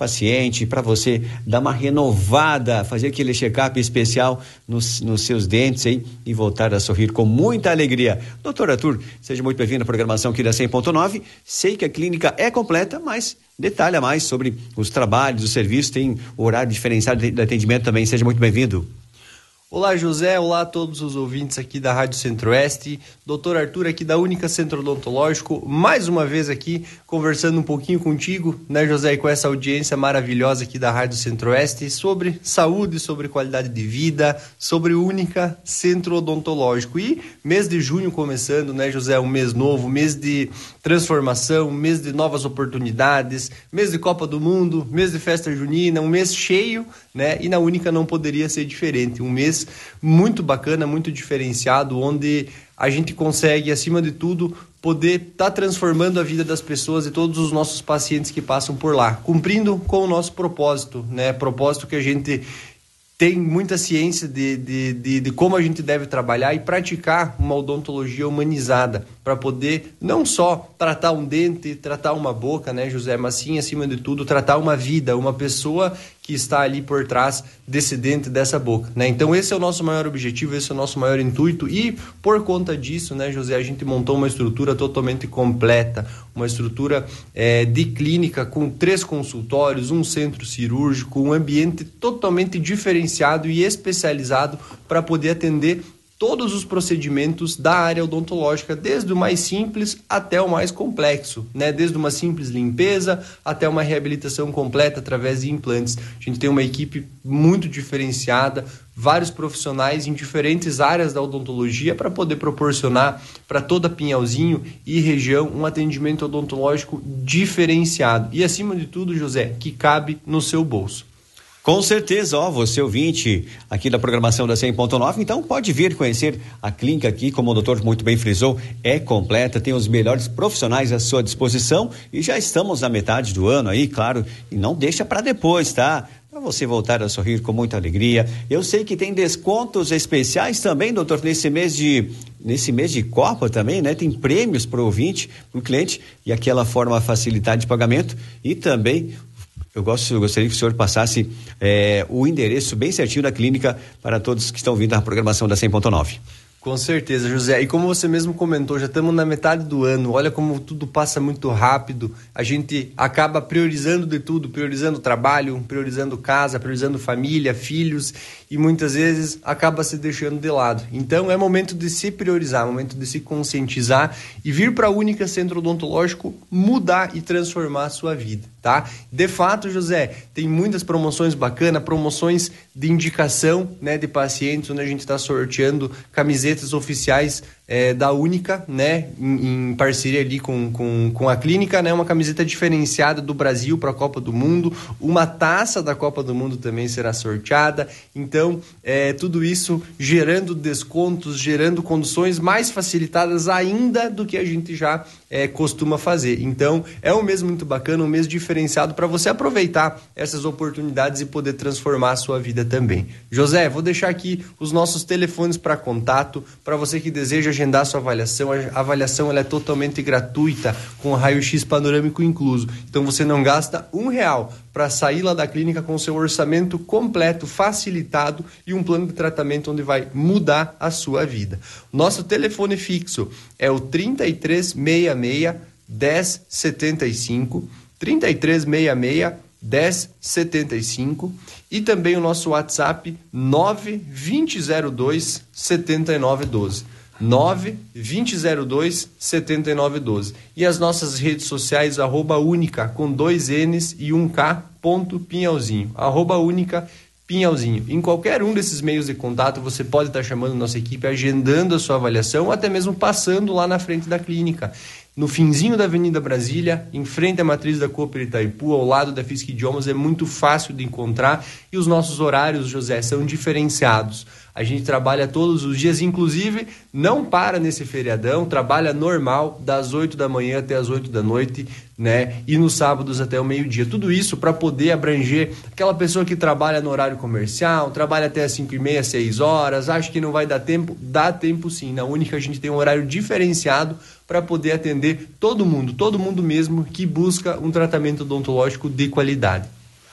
paciente, para você dar uma renovada, fazer aquele check-up especial nos, nos seus dentes aí e voltar a sorrir com muita alegria. Doutor Arthur, seja muito bem-vindo à programação aqui da cem ponto nove. Sei que a clínica é completa, mas detalha mais sobre os trabalhos, os serviços, tem horário diferenciado de atendimento também. Seja muito bem-vindo. Olá, José. Olá a todos os ouvintes aqui da Rádio Centro-Oeste. doutor Arthur aqui da Única Centro Odontológico, mais uma vez aqui conversando um pouquinho contigo, né, José, e com essa audiência maravilhosa aqui da Rádio Centro-Oeste sobre saúde, sobre qualidade de vida, sobre Única Centro Odontológico. E mês de junho começando, né, José, um mês novo, mês de transformação, mês de novas oportunidades, mês de Copa do Mundo, mês de festa junina, um mês cheio, né, e na Única não poderia ser diferente. Um mês muito bacana, muito diferenciado, onde a gente consegue, acima de tudo, poder estar tá transformando a vida das pessoas e todos os nossos pacientes que passam por lá, cumprindo com o nosso propósito, né? Propósito que a gente tem muita ciência de, de, de, de como a gente deve trabalhar e praticar uma odontologia humanizada para poder não só tratar um dente, tratar uma boca, né, José, mas sim, acima de tudo, tratar uma vida, uma pessoa que está ali por trás desse dente, dessa boca, né? Então esse é o nosso maior objetivo, esse é o nosso maior intuito e por conta disso, né, José, a gente montou uma estrutura totalmente completa, uma estrutura é, de clínica com três consultórios, um centro cirúrgico, um ambiente totalmente diferenciado e especializado para poder atender todos os procedimentos da área odontológica, desde o mais simples até o mais complexo, né? Desde uma simples limpeza até uma reabilitação completa através de implantes. A gente tem uma equipe muito diferenciada, vários profissionais em diferentes áreas da odontologia para poder proporcionar para toda Pinhalzinho e região um atendimento odontológico diferenciado e, acima de tudo, José, que cabe no seu bolso. Com certeza, ó, você ouvinte aqui da programação da cem ponto nove, então pode vir conhecer a clínica aqui, como o doutor muito bem frisou, é completa, tem os melhores profissionais à sua disposição e já estamos na metade do ano aí, claro, e não deixa para depois, tá? Para você voltar a sorrir com muita alegria. Eu sei que tem descontos especiais também, doutor, nesse mês de nesse mês de Copa também, né? Tem prêmios para o ouvinte, para o cliente e aquela forma facilitada de pagamento e também Eu, gosto, eu gostaria que o senhor passasse é, o endereço bem certinho da clínica para todos que estão vindo na programação da cem ponto nove. Com certeza, José. E como você mesmo comentou, já estamos na metade do ano. Olha como tudo passa muito rápido. A gente acaba priorizando de tudo, priorizando trabalho, priorizando casa, priorizando família, filhos e muitas vezes acaba se deixando de lado. Então é momento de se priorizar, momento de se conscientizar e vir para a Única Centro Odontológico mudar e transformar a sua vida, tá? De fato, José, tem muitas promoções bacanas, promoções de indicação, né, de pacientes, onde a gente está sorteando camisetas oficiais é, da Única, né, em, em parceria ali com, com, com a clínica, né, uma camiseta diferenciada do Brasil para a Copa do Mundo, uma taça da Copa do Mundo também será sorteada. Então, é, tudo isso gerando descontos, gerando condições mais facilitadas ainda do que a gente já é, costuma fazer. Então, é um mês muito bacana, um mês diferenciado para você aproveitar essas oportunidades e poder transformar a sua vida também. José, vou deixar aqui os nossos telefones para contato, para você que deseja agendar sua avaliação. A avaliação ela é totalmente gratuita, com raio-x panorâmico incluso. Então você não gasta um real para sair lá da clínica com seu orçamento completo, facilitado e um plano de tratamento onde vai mudar a sua vida. Nosso telefone fixo é o trinta e três sessenta e seis, dez setenta e cinco, trinta e três sessenta e seis, dez setenta e cinco e também o nosso WhatsApp nove dois zero dois, sete nove um dois. nove dois zero dois, sete nove um dois. E as nossas redes sociais, arroba Única, com dois N's e um K, ponto Pinhalzinho. Arroba Única Pinhalzinho. Em qualquer um desses meios de contato, você pode estar chamando nossa equipe, agendando a sua avaliação, ou até mesmo passando lá na frente da clínica. No finzinho da Avenida Brasília, em frente à matriz da Cooper Itaipu, ao lado da Fisc Idiomas, é muito fácil de encontrar e os nossos horários, José, são diferenciados. A gente trabalha todos os dias, inclusive não para nesse feriadão, trabalha normal das oito da manhã até as oito da noite, né? E nos sábados até o meio-dia. Tudo isso para poder abranger aquela pessoa que trabalha no horário comercial, trabalha até as cinco e meia, seis horas, acha que não vai dar tempo. Dá tempo sim. Na Única a gente tem um horário diferenciado para poder atender todo mundo, todo mundo mesmo que busca um tratamento odontológico de qualidade.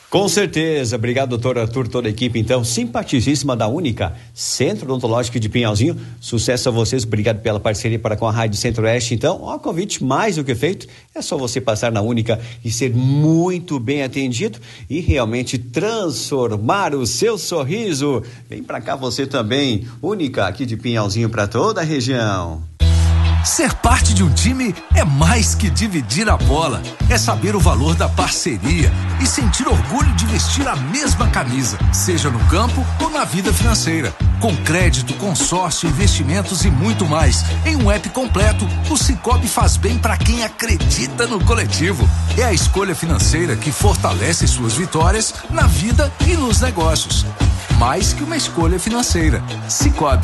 Com certeza, obrigado doutor Arthur, toda a equipe então, simpaticíssima da Única, Centro Odontológico de Pinhalzinho, sucesso a vocês, obrigado pela parceria para com a Rádio Centro-Oeste. Então, ó, convite mais do que feito, é só você passar na Única e ser muito bem atendido e realmente transformar o seu sorriso. Vem pra cá você também, Única aqui de Pinhalzinho para toda a região. Ser parte de um time é mais que dividir a bola, é saber o valor da parceria e sentir orgulho de vestir a mesma camisa, seja no campo ou na vida financeira. Com crédito, consórcio, investimentos e muito mais. Em um app completo, o Sicoob faz bem para quem acredita no coletivo. É a escolha financeira que fortalece suas vitórias na vida e nos negócios. Mais que uma escolha financeira. Sicoob.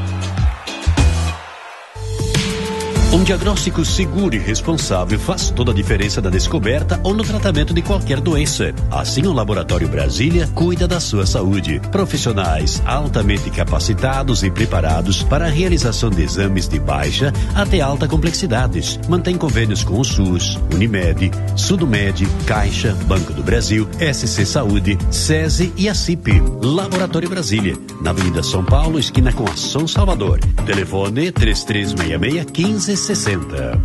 Um diagnóstico seguro e responsável faz toda a diferença na descoberta ou no tratamento de qualquer doença. Assim, o Laboratório Brasília cuida da sua saúde. Profissionais altamente capacitados e preparados para a realização de exames de baixa até alta complexidade. Mantém convênios com o SUS, Unimed, Sudomed, Caixa, Banco do Brasil, S C Saúde, SESI e a C I P. Laboratório Brasília, na Avenida São Paulo, esquina com a São Salvador. Telefone três três seis seis, quinze sessenta.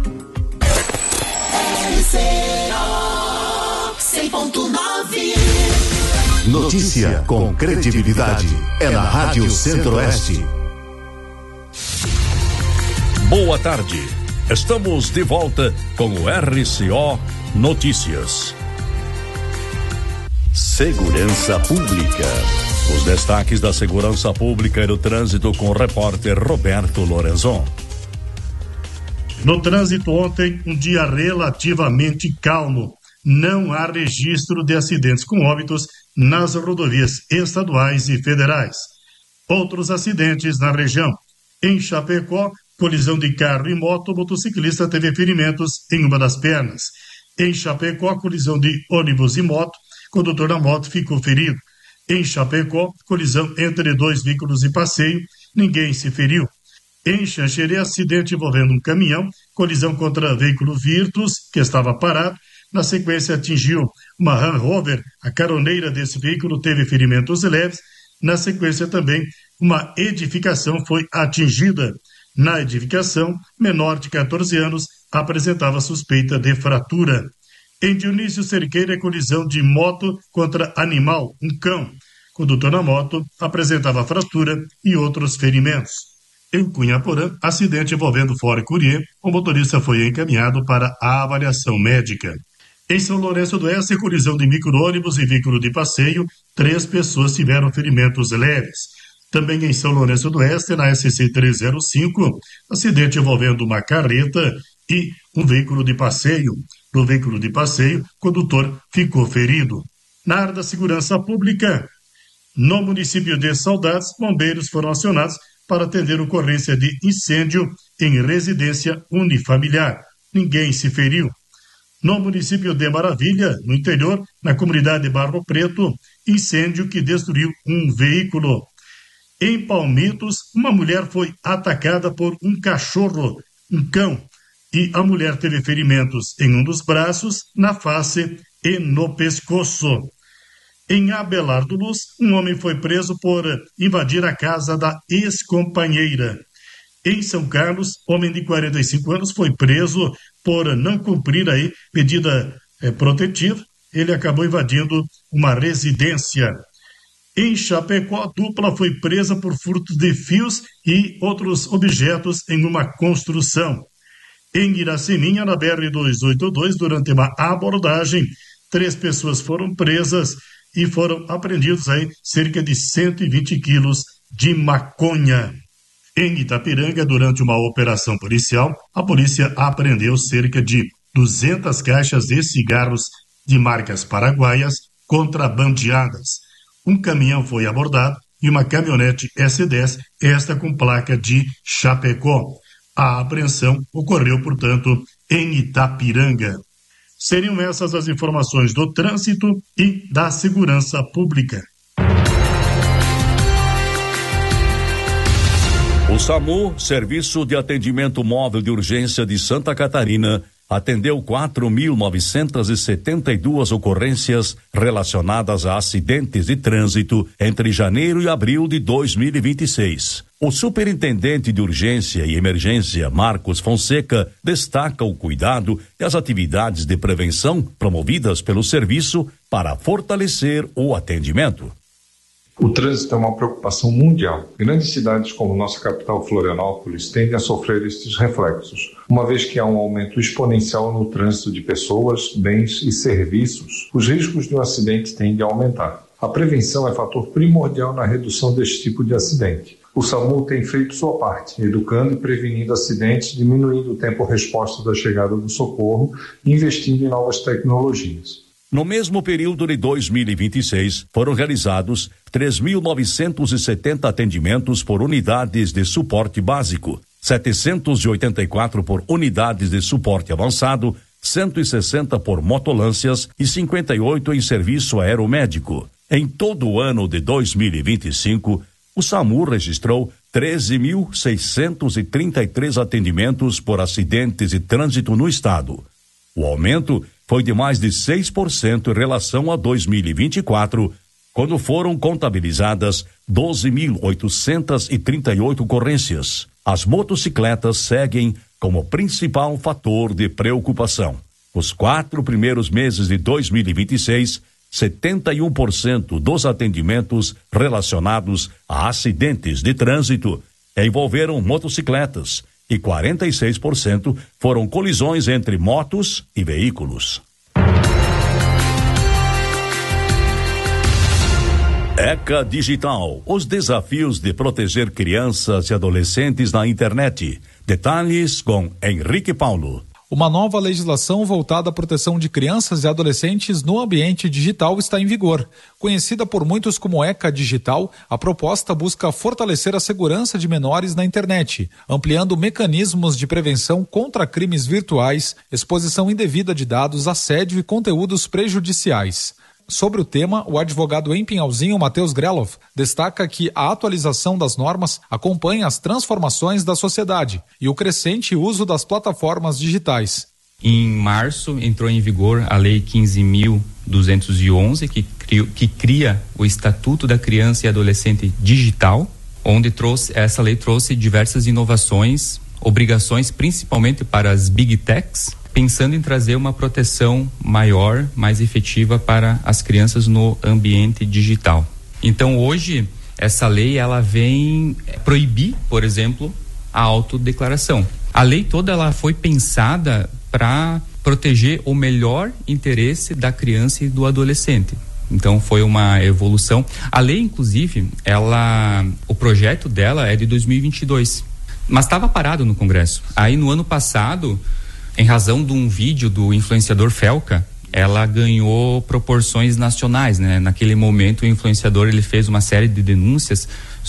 cem ponto nove. Notícia com credibilidade é na Rádio Centro-Oeste. Boa tarde. Estamos de volta com o R C O Notícias. Segurança Pública. Os destaques da segurança pública e do trânsito com o repórter Roberto Lorenzon. No trânsito ontem, um dia relativamente calmo. Não há registro de acidentes com óbitos nas rodovias estaduais e federais. Outros acidentes na região. Em Chapecó, colisão de carro e moto, o motociclista teve ferimentos em uma das pernas. Em Chapecó, colisão de ônibus e moto, condutor da moto ficou ferido. Em Chapecó, colisão entre dois veículos de passeio, ninguém se feriu. Em Xanxerê, acidente envolvendo um caminhão, colisão contra veículo Virtus, que estava parado. Na sequência, atingiu uma Land Rover. A caroneira desse veículo teve ferimentos leves. Na sequência, também, uma edificação foi atingida. Na edificação, menor de catorze anos apresentava suspeita de fratura. Em Dionísio Cerqueira, colisão de moto contra animal, um cão. Condutor na moto apresentava fratura e outros ferimentos. Em Cunhaporã, acidente envolvendo Ford Courier, o motorista foi encaminhado para a avaliação médica. Em São Lourenço do Oeste, colisão de micro-ônibus e veículo de passeio, três pessoas tiveram ferimentos leves. Também em São Lourenço do Oeste, na S C trezentos e cinco, acidente envolvendo uma carreta e um veículo de passeio. No veículo de passeio, o condutor ficou ferido. Na área da segurança pública, no município de Saudades, bombeiros foram acionados para atender ocorrência de incêndio em residência unifamiliar. Ninguém se feriu. No município de Maravilha, no interior, na comunidade de Barro Preto, incêndio que destruiu um veículo. Em Palmitos, uma mulher foi atacada por um cachorro, um cão, e a mulher teve ferimentos em um dos braços, na face e no pescoço. Em Abelardo Luz, um homem foi preso por invadir a casa da ex-companheira. Em São Carlos, homem de quarenta e cinco anos foi preso por não cumprir aí medida é, protetiva. Ele acabou invadindo uma residência. Em Chapecó, a dupla foi presa por furto de fios e outros objetos em uma construção. Em Iraceminha, na B R duzentos e oitenta e dois, durante uma abordagem, três pessoas foram presas e foram apreendidos aí cerca de cento e vinte quilos de maconha. Em Itapiranga, durante uma operação policial, a polícia apreendeu cerca de duzentas caixas de cigarros de marcas paraguaias contrabandeadas. Um caminhão foi abordado e uma caminhonete S dez, esta com placa de Chapecó. A apreensão ocorreu, portanto, em Itapiranga. Seriam essas as informações do trânsito e da segurança pública. O SAMU, Serviço de Atendimento Móvel de Urgência de Santa Catarina, atendeu quatro mil novecentas e setenta e duas ocorrências relacionadas a acidentes de trânsito entre janeiro e abril de dois mil e vinte e seis. O superintendente de urgência e emergência, Marcos Fonseca, destaca o cuidado e as atividades de prevenção promovidas pelo serviço para fortalecer o atendimento. O trânsito é uma preocupação mundial. Grandes cidades como nossa capital Florianópolis tendem a sofrer estes reflexos, uma vez que há um aumento exponencial no trânsito de pessoas, bens e serviços. Os riscos de um acidente tendem a aumentar. A prevenção é fator primordial na redução deste tipo de acidente. O SAMU tem feito sua parte, educando e prevenindo acidentes, diminuindo o tempo-resposta da chegada do socorro e investindo em novas tecnologias. No mesmo período de dois mil e vinte e seis, foram realizados três mil novecentos e setenta atendimentos por unidades de suporte básico, setecentos e oitenta e quatro por unidades de suporte avançado, cento e sessenta por motolâncias e cinquenta e oito em serviço aeromédico. Em todo o ano de dois mil e vinte e cinco, o SAMU registrou treze mil seiscentos e trinta e três atendimentos por acidentes de trânsito no estado. O aumento foi de mais de seis por cento em relação a dois mil e vinte e quatro, quando foram contabilizadas doze mil oitocentas e trinta e oito ocorrências. As motocicletas seguem como principal fator de preocupação. Nos quatro primeiros meses de dois mil e vinte e seis, setenta e um por cento dos atendimentos relacionados a acidentes de trânsito envolveram motocicletas e quarenta e seis por cento foram colisões entre motos e veículos. ECA Digital, os desafios de proteger crianças e adolescentes na internet. Detalhes com Henrique Paulo. Uma nova legislação voltada à proteção de crianças e adolescentes no ambiente digital está em vigor. Conhecida por muitos como ECA Digital, a proposta busca fortalecer a segurança de menores na internet, ampliando mecanismos de prevenção contra crimes virtuais, exposição indevida de dados, assédio e conteúdos prejudiciais. Sobre o tema, o advogado em Pinhalzinho, Matheus Grelov, destaca que a atualização das normas acompanha as transformações da sociedade e o crescente uso das plataformas digitais. Em março, entrou em vigor a Lei quinze mil duzentos e onze, que, cria, que cria o Estatuto da Criança e Adolescente Digital, onde trouxe, essa lei trouxe diversas inovações, obrigações principalmente para as Big Techs, pensando em trazer uma proteção maior, mais efetiva para as crianças no ambiente digital. Então, hoje, essa lei ela vem proibir, por exemplo, a autodeclaração. A lei toda ela foi pensada para proteger o melhor interesse da criança e do adolescente. Então, foi uma evolução. A lei, inclusive, ela, o projeto dela é de dois mil e vinte e dois, mas estava parado no Congresso. Aí, no ano passado, em razão de um vídeo do influenciador Felca, ela ganhou proporções nacionais, né? Naquele momento o influenciador ele fez uma série de denúncias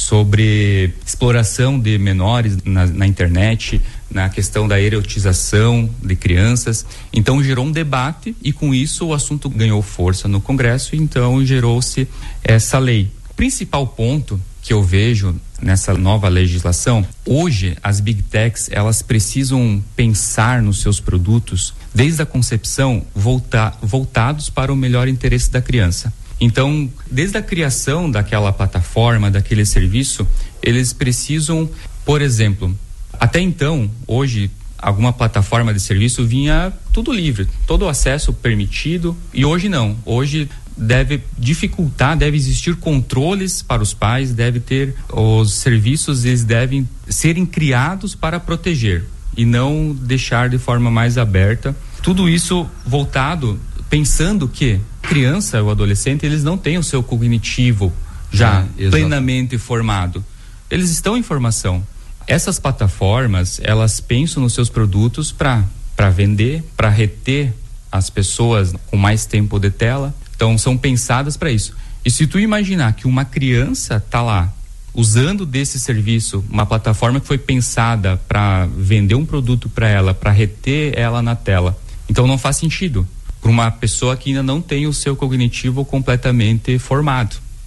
sobre exploração de menores na, na internet, na questão da erotização de crianças. Então gerou um debate e com isso o assunto ganhou força no Congresso, então gerou-se essa lei. O principal ponto que eu vejo nessa nova legislação, hoje as Big Techs, elas precisam pensar nos seus produtos desde a concepção volta, voltados para o melhor interesse da criança. Então, desde a criação daquela plataforma, daquele serviço, eles precisam, por exemplo, até então, hoje, alguma plataforma de serviço vinha tudo livre, todo o acesso permitido, e hoje não, hoje deve dificultar, deve existir controles para os pais, deve ter, os serviços eles devem serem criados para proteger e não deixar de forma mais aberta. Tudo isso voltado, pensando que a criança ou adolescente, eles não têm o seu cognitivo já é, plenamente formado. Eles estão em formação. Essas plataformas, elas pensam nos seus produtos para para vender, para reter as pessoas com mais tempo de tela. Então, são pensadas para isso. E se tu imaginar que uma criança tá lá usando desse serviço, uma plataforma que foi pensada para vender um produto para ela, para reter ela na tela, então não faz sentido para uma pessoa que ainda não tem o seu cognitivo completamente formado.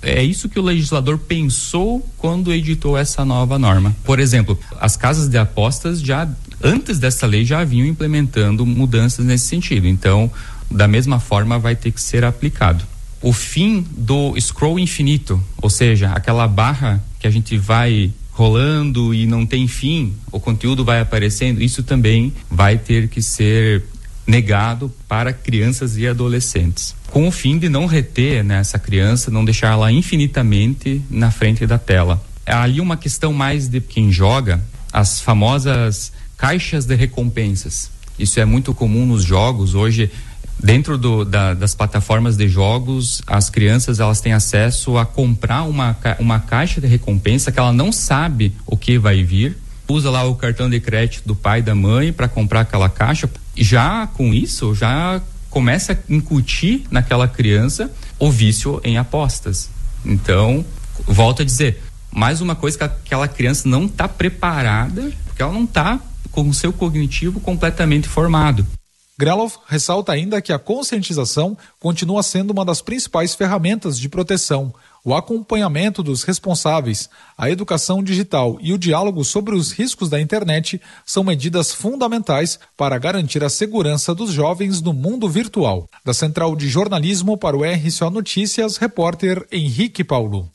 É isso que o legislador pensou quando editou essa nova norma. Por exemplo, as casas de apostas já, antes dessa lei, já vinham implementando mudanças nesse sentido. Então, da mesma forma, vai ter que ser aplicado. O fim do scroll infinito, ou seja, aquela barra que a gente vai rolando e não tem fim, o conteúdo vai aparecendo, isso também vai ter que ser negado para crianças e adolescentes, com o fim de não reter, né, essa criança, não deixá-la infinitamente na frente da tela. Há ali uma questão mais de quem joga, as famosas caixas de recompensas. Isso é muito comum nos jogos. Hoje, dentro do, da, das plataformas de jogos, as crianças elas têm acesso a comprar uma, uma caixa de recompensa que ela não sabe o que vai vir, usa lá o cartão de crédito do pai e da mãe para comprar aquela caixa. Já com isso, já começa a incutir naquela criança o vício em apostas. Então, volto a dizer, mais uma coisa que aquela criança não está preparada, porque ela não está com o seu cognitivo completamente formado. Grelov ressalta ainda que a conscientização continua sendo uma das principais ferramentas de proteção. O acompanhamento dos responsáveis, a educação digital e o diálogo sobre os riscos da internet são medidas fundamentais para garantir a segurança dos jovens no mundo virtual. Da Central de Jornalismo para o R C O Notícias, repórter Henrique Paulo.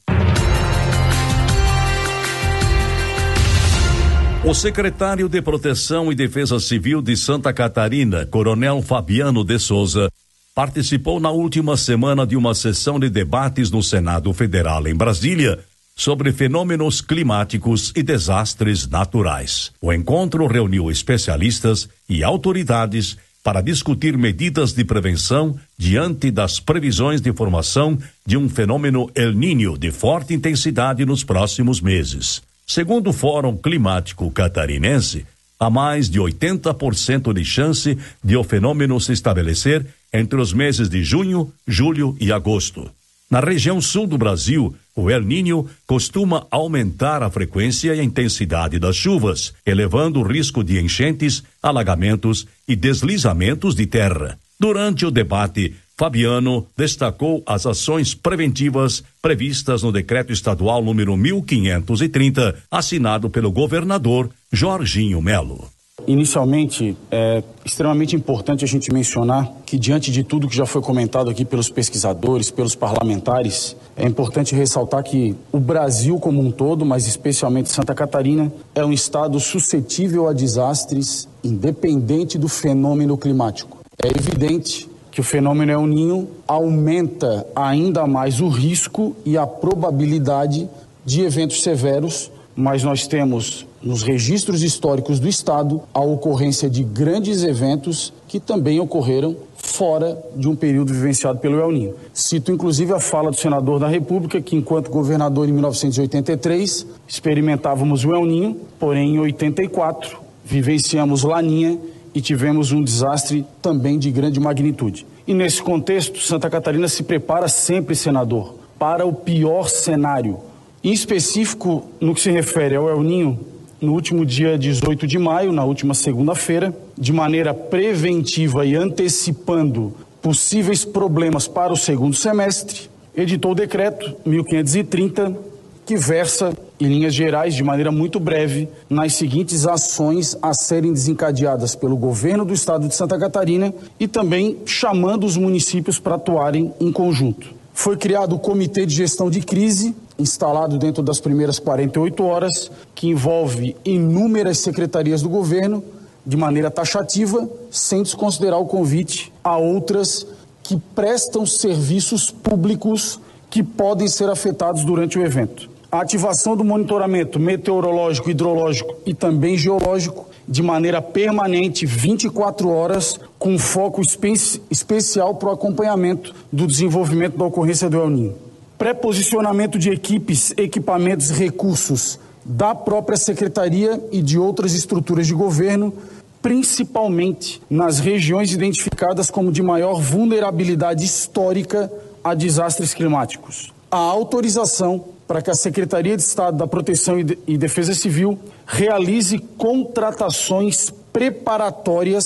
O secretário de Proteção e Defesa Civil de Santa Catarina, Coronel Fabiano de Souza, participou na última semana de uma sessão de debates no Senado Federal em Brasília sobre fenômenos climáticos e desastres naturais. O encontro reuniu especialistas e autoridades para discutir medidas de prevenção diante das previsões de formação de um fenômeno El Niño de forte intensidade nos próximos meses. Segundo o Fórum Climático Catarinense, há mais de oitenta por cento de chance de o fenômeno se estabelecer entre os meses de junho, julho e agosto. Na região sul do Brasil, o El Niño costuma aumentar a frequência e a intensidade das chuvas, elevando o risco de enchentes, alagamentos e deslizamentos de terra. Durante o debate, Fabiano destacou as ações preventivas previstas no Decreto Estadual número mil quinhentos e trinta, assinado pelo governador Jorginho Melo. Inicialmente, é extremamente importante a gente mencionar que, diante de tudo que já foi comentado aqui pelos pesquisadores, pelos parlamentares, é importante ressaltar que o Brasil como um todo, mas especialmente Santa Catarina, é um estado suscetível a desastres, independente do fenômeno climático. É evidente que o fenômeno El Niño aumenta ainda mais o risco e a probabilidade de eventos severos, mas nós temos nos registros históricos do estado a ocorrência de grandes eventos que também ocorreram fora de um período vivenciado pelo El Niño. Cito inclusive a fala do senador da República que, enquanto governador em mil novecentos e oitenta e três, experimentávamos o El Niño, porém em oitenta e quatro vivenciamos Laninha e tivemos um desastre também de grande magnitude. E nesse contexto, Santa Catarina se prepara sempre, senador, para o pior cenário. Em específico, no que se refere ao El Niño, no último dia dezoito de maio, na última segunda-feira, de maneira preventiva e antecipando possíveis problemas para o segundo semestre, editou o decreto mil quinhentos e trinta, que versa, em linhas gerais, de maneira muito breve, nas seguintes ações a serem desencadeadas pelo governo do estado de Santa Catarina e também chamando os municípios para atuarem em conjunto. Foi criado o Comitê de Gestão de Crise, instalado dentro das primeiras quarenta e oito horas, que envolve inúmeras secretarias do governo, de maneira taxativa, sem desconsiderar o convite a outras que prestam serviços públicos que podem ser afetados durante o evento. A ativação do monitoramento meteorológico, hidrológico e também geológico de maneira permanente, vinte e quatro horas, com foco espe- especial para o acompanhamento do desenvolvimento da ocorrência do El Niño. Pré-posicionamento de equipes, equipamentos e recursos da própria Secretaria e de outras estruturas de governo, principalmente nas regiões identificadas como de maior vulnerabilidade histórica a desastres climáticos. A autorização para que a Secretaria de Estado da Proteção e Defesa Civil realize contratações preparatórias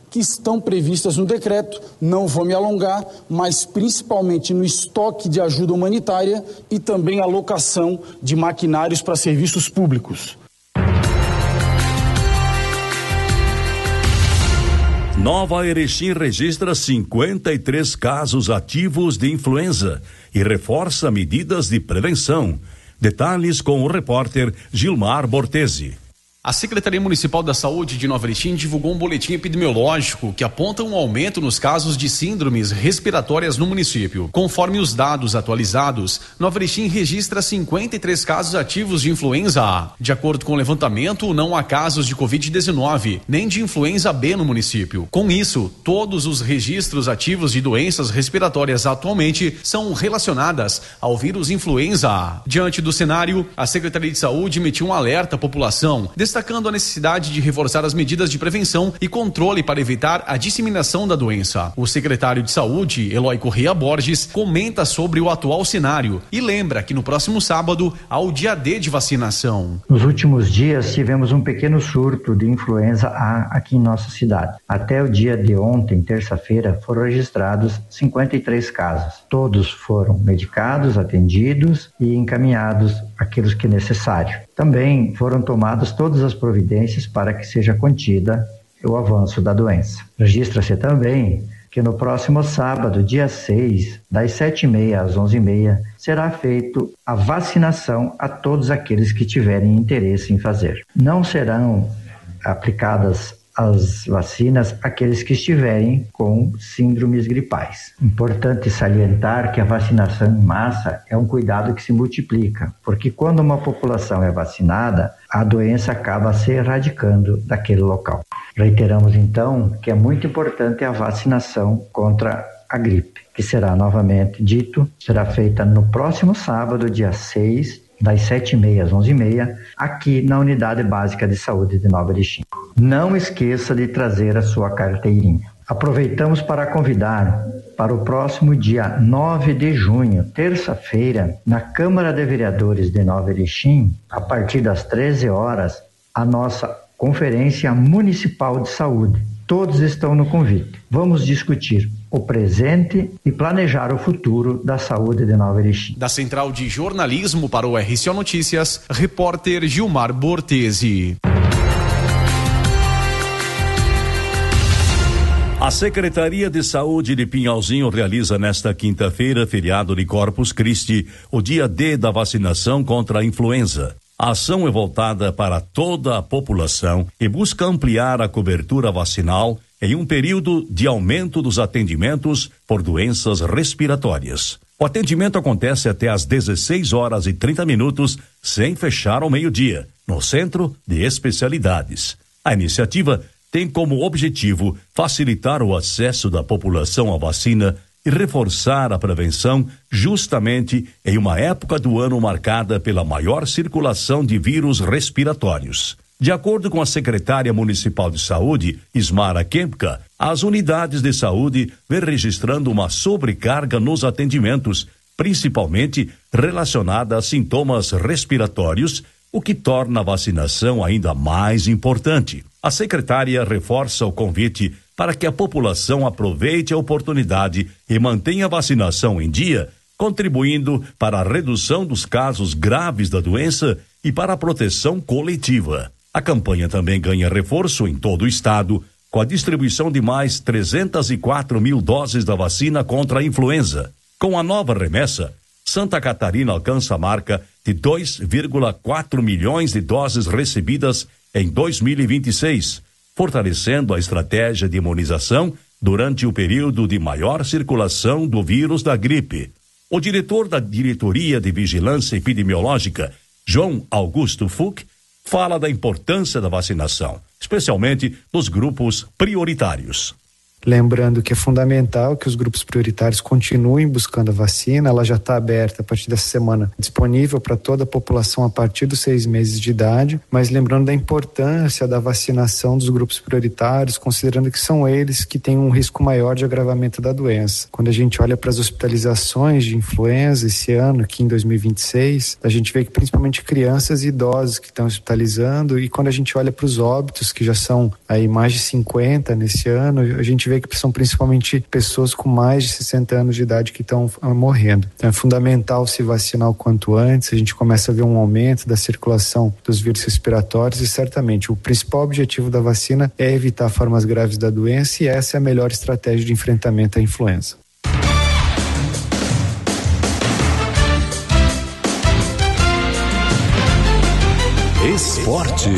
que estão previstas no decreto. Não vou me alongar, mas principalmente no estoque de ajuda humanitária e também alocação de maquinários para serviços públicos. Nova Erechim registra cinquenta e três casos ativos de influenza e reforça medidas de prevenção. Detalhes com o repórter Gilmar Bortesi. A Secretaria Municipal da Saúde de Nova Erechim divulgou um boletim epidemiológico que aponta um aumento nos casos de síndromes respiratórias no município. Conforme os dados atualizados, Nova Erechim registra cinquenta e três casos ativos de influenza A. De acordo com o levantamento, não há casos de covid dezenove, nem de influenza B no município. Com isso, todos os registros ativos de doenças respiratórias atualmente são relacionadas ao vírus influenza A. Diante do cenário, a Secretaria de Saúde emitiu um alerta à população, destacando a necessidade de reforçar as medidas de prevenção e controle para evitar a disseminação da doença. O secretário de Saúde, Eloy Correia Borges, comenta sobre o atual cenário e lembra que no próximo sábado há o dia D de vacinação. Nos últimos dias tivemos um pequeno surto de influenza A aqui em nossa cidade. Até o dia de ontem, terça-feira, foram registrados cinquenta e três casos. Todos foram medicados, atendidos e encaminhados aqueles que é necessário. Também foram tomadas todas as providências para que seja contida o avanço da doença. Registra-se também que no próximo sábado, dia seis, das sete e meia às onze e meia, será feito a vacinação a todos aqueles que tiverem interesse em fazer. Não serão aplicadas as vacinas àqueles que estiverem com síndromes gripais. Importante salientar que a vacinação em massa é um cuidado que se multiplica, porque quando uma população é vacinada, a doença acaba se erradicando daquele local. Reiteramos então que é muito importante a vacinação contra a gripe, que será novamente dito, será feita no próximo sábado, dia seis, das sete e meia às onze e meia, aqui na Unidade Básica de Saúde de Nova Erechim. Não esqueça de trazer a sua carteirinha. Aproveitamos para convidar para o próximo dia nove de junho, terça-feira, na Câmara de Vereadores de Nova Erechim, a partir das treze horas, a nossa Conferência Municipal de Saúde. Todos estão no convite. Vamos discutir o presente e planejar o futuro da saúde de Nova Erechim. Da Central de Jornalismo para o R C O Notícias, repórter Gilmar Bortesi. A Secretaria de Saúde de Pinhalzinho realiza nesta quinta-feira, feriado de Corpus Christi, o dia D da vacinação contra a influenza. A ação é voltada para toda a população e busca ampliar a cobertura vacinal em um período de aumento dos atendimentos por doenças respiratórias. O atendimento acontece até às dezesseis horas e trinta minutos, sem fechar ao meio-dia, no Centro de Especialidades. A iniciativa tem como objetivo facilitar o acesso da população à vacina e reforçar a prevenção justamente em uma época do ano marcada pela maior circulação de vírus respiratórios. De acordo com a secretária municipal de saúde, Ismara Kempka, as unidades de saúde vêm registrando uma sobrecarga nos atendimentos, principalmente relacionada a sintomas respiratórios, o que torna a vacinação ainda mais importante. A secretária reforça o convite para que a população aproveite a oportunidade e mantenha a vacinação em dia, contribuindo para a redução dos casos graves da doença e para a proteção coletiva. A campanha também ganha reforço em todo o estado, com a distribuição de mais trezentas e quatro mil doses da vacina contra a influenza. Com a nova remessa, Santa Catarina alcança a marca de dois vírgula quatro milhões de doses recebidas em dois mil e vinte e seis, fortalecendo a estratégia de imunização durante o período de maior circulação do vírus da gripe. O diretor da Diretoria de Vigilância Epidemiológica, João Augusto Fuch, fala da importância da vacinação, especialmente nos grupos prioritários. Lembrando que é fundamental que os grupos prioritários continuem buscando a vacina, ela já está aberta a partir dessa semana, disponível para toda a população a partir dos seis meses de idade, mas lembrando da importância da vacinação dos grupos prioritários, considerando que são eles que têm um risco maior de agravamento da doença. Quando a gente olha para as hospitalizações de influenza esse ano, aqui em dois mil e vinte e seis, a gente vê que principalmente crianças e idosos que estão hospitalizando, e quando a gente olha para os óbitos, que já são aí mais de cinquenta nesse ano, a gente vê que são principalmente pessoas com mais de sessenta anos de idade que estão morrendo. Então é fundamental se vacinar o quanto antes, a gente começa a ver um aumento da circulação dos vírus respiratórios e certamente o principal objetivo da vacina é evitar formas graves da doença, e essa é a melhor estratégia de enfrentamento à influenza. Esporte.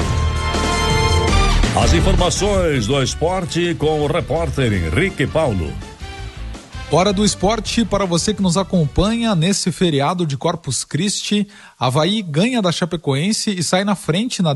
As informações do esporte com o repórter Henrique Paulo. Hora do esporte para você que nos acompanha nesse feriado de Corpus Christi. Avaí ganha da Chapecoense e sai na frente na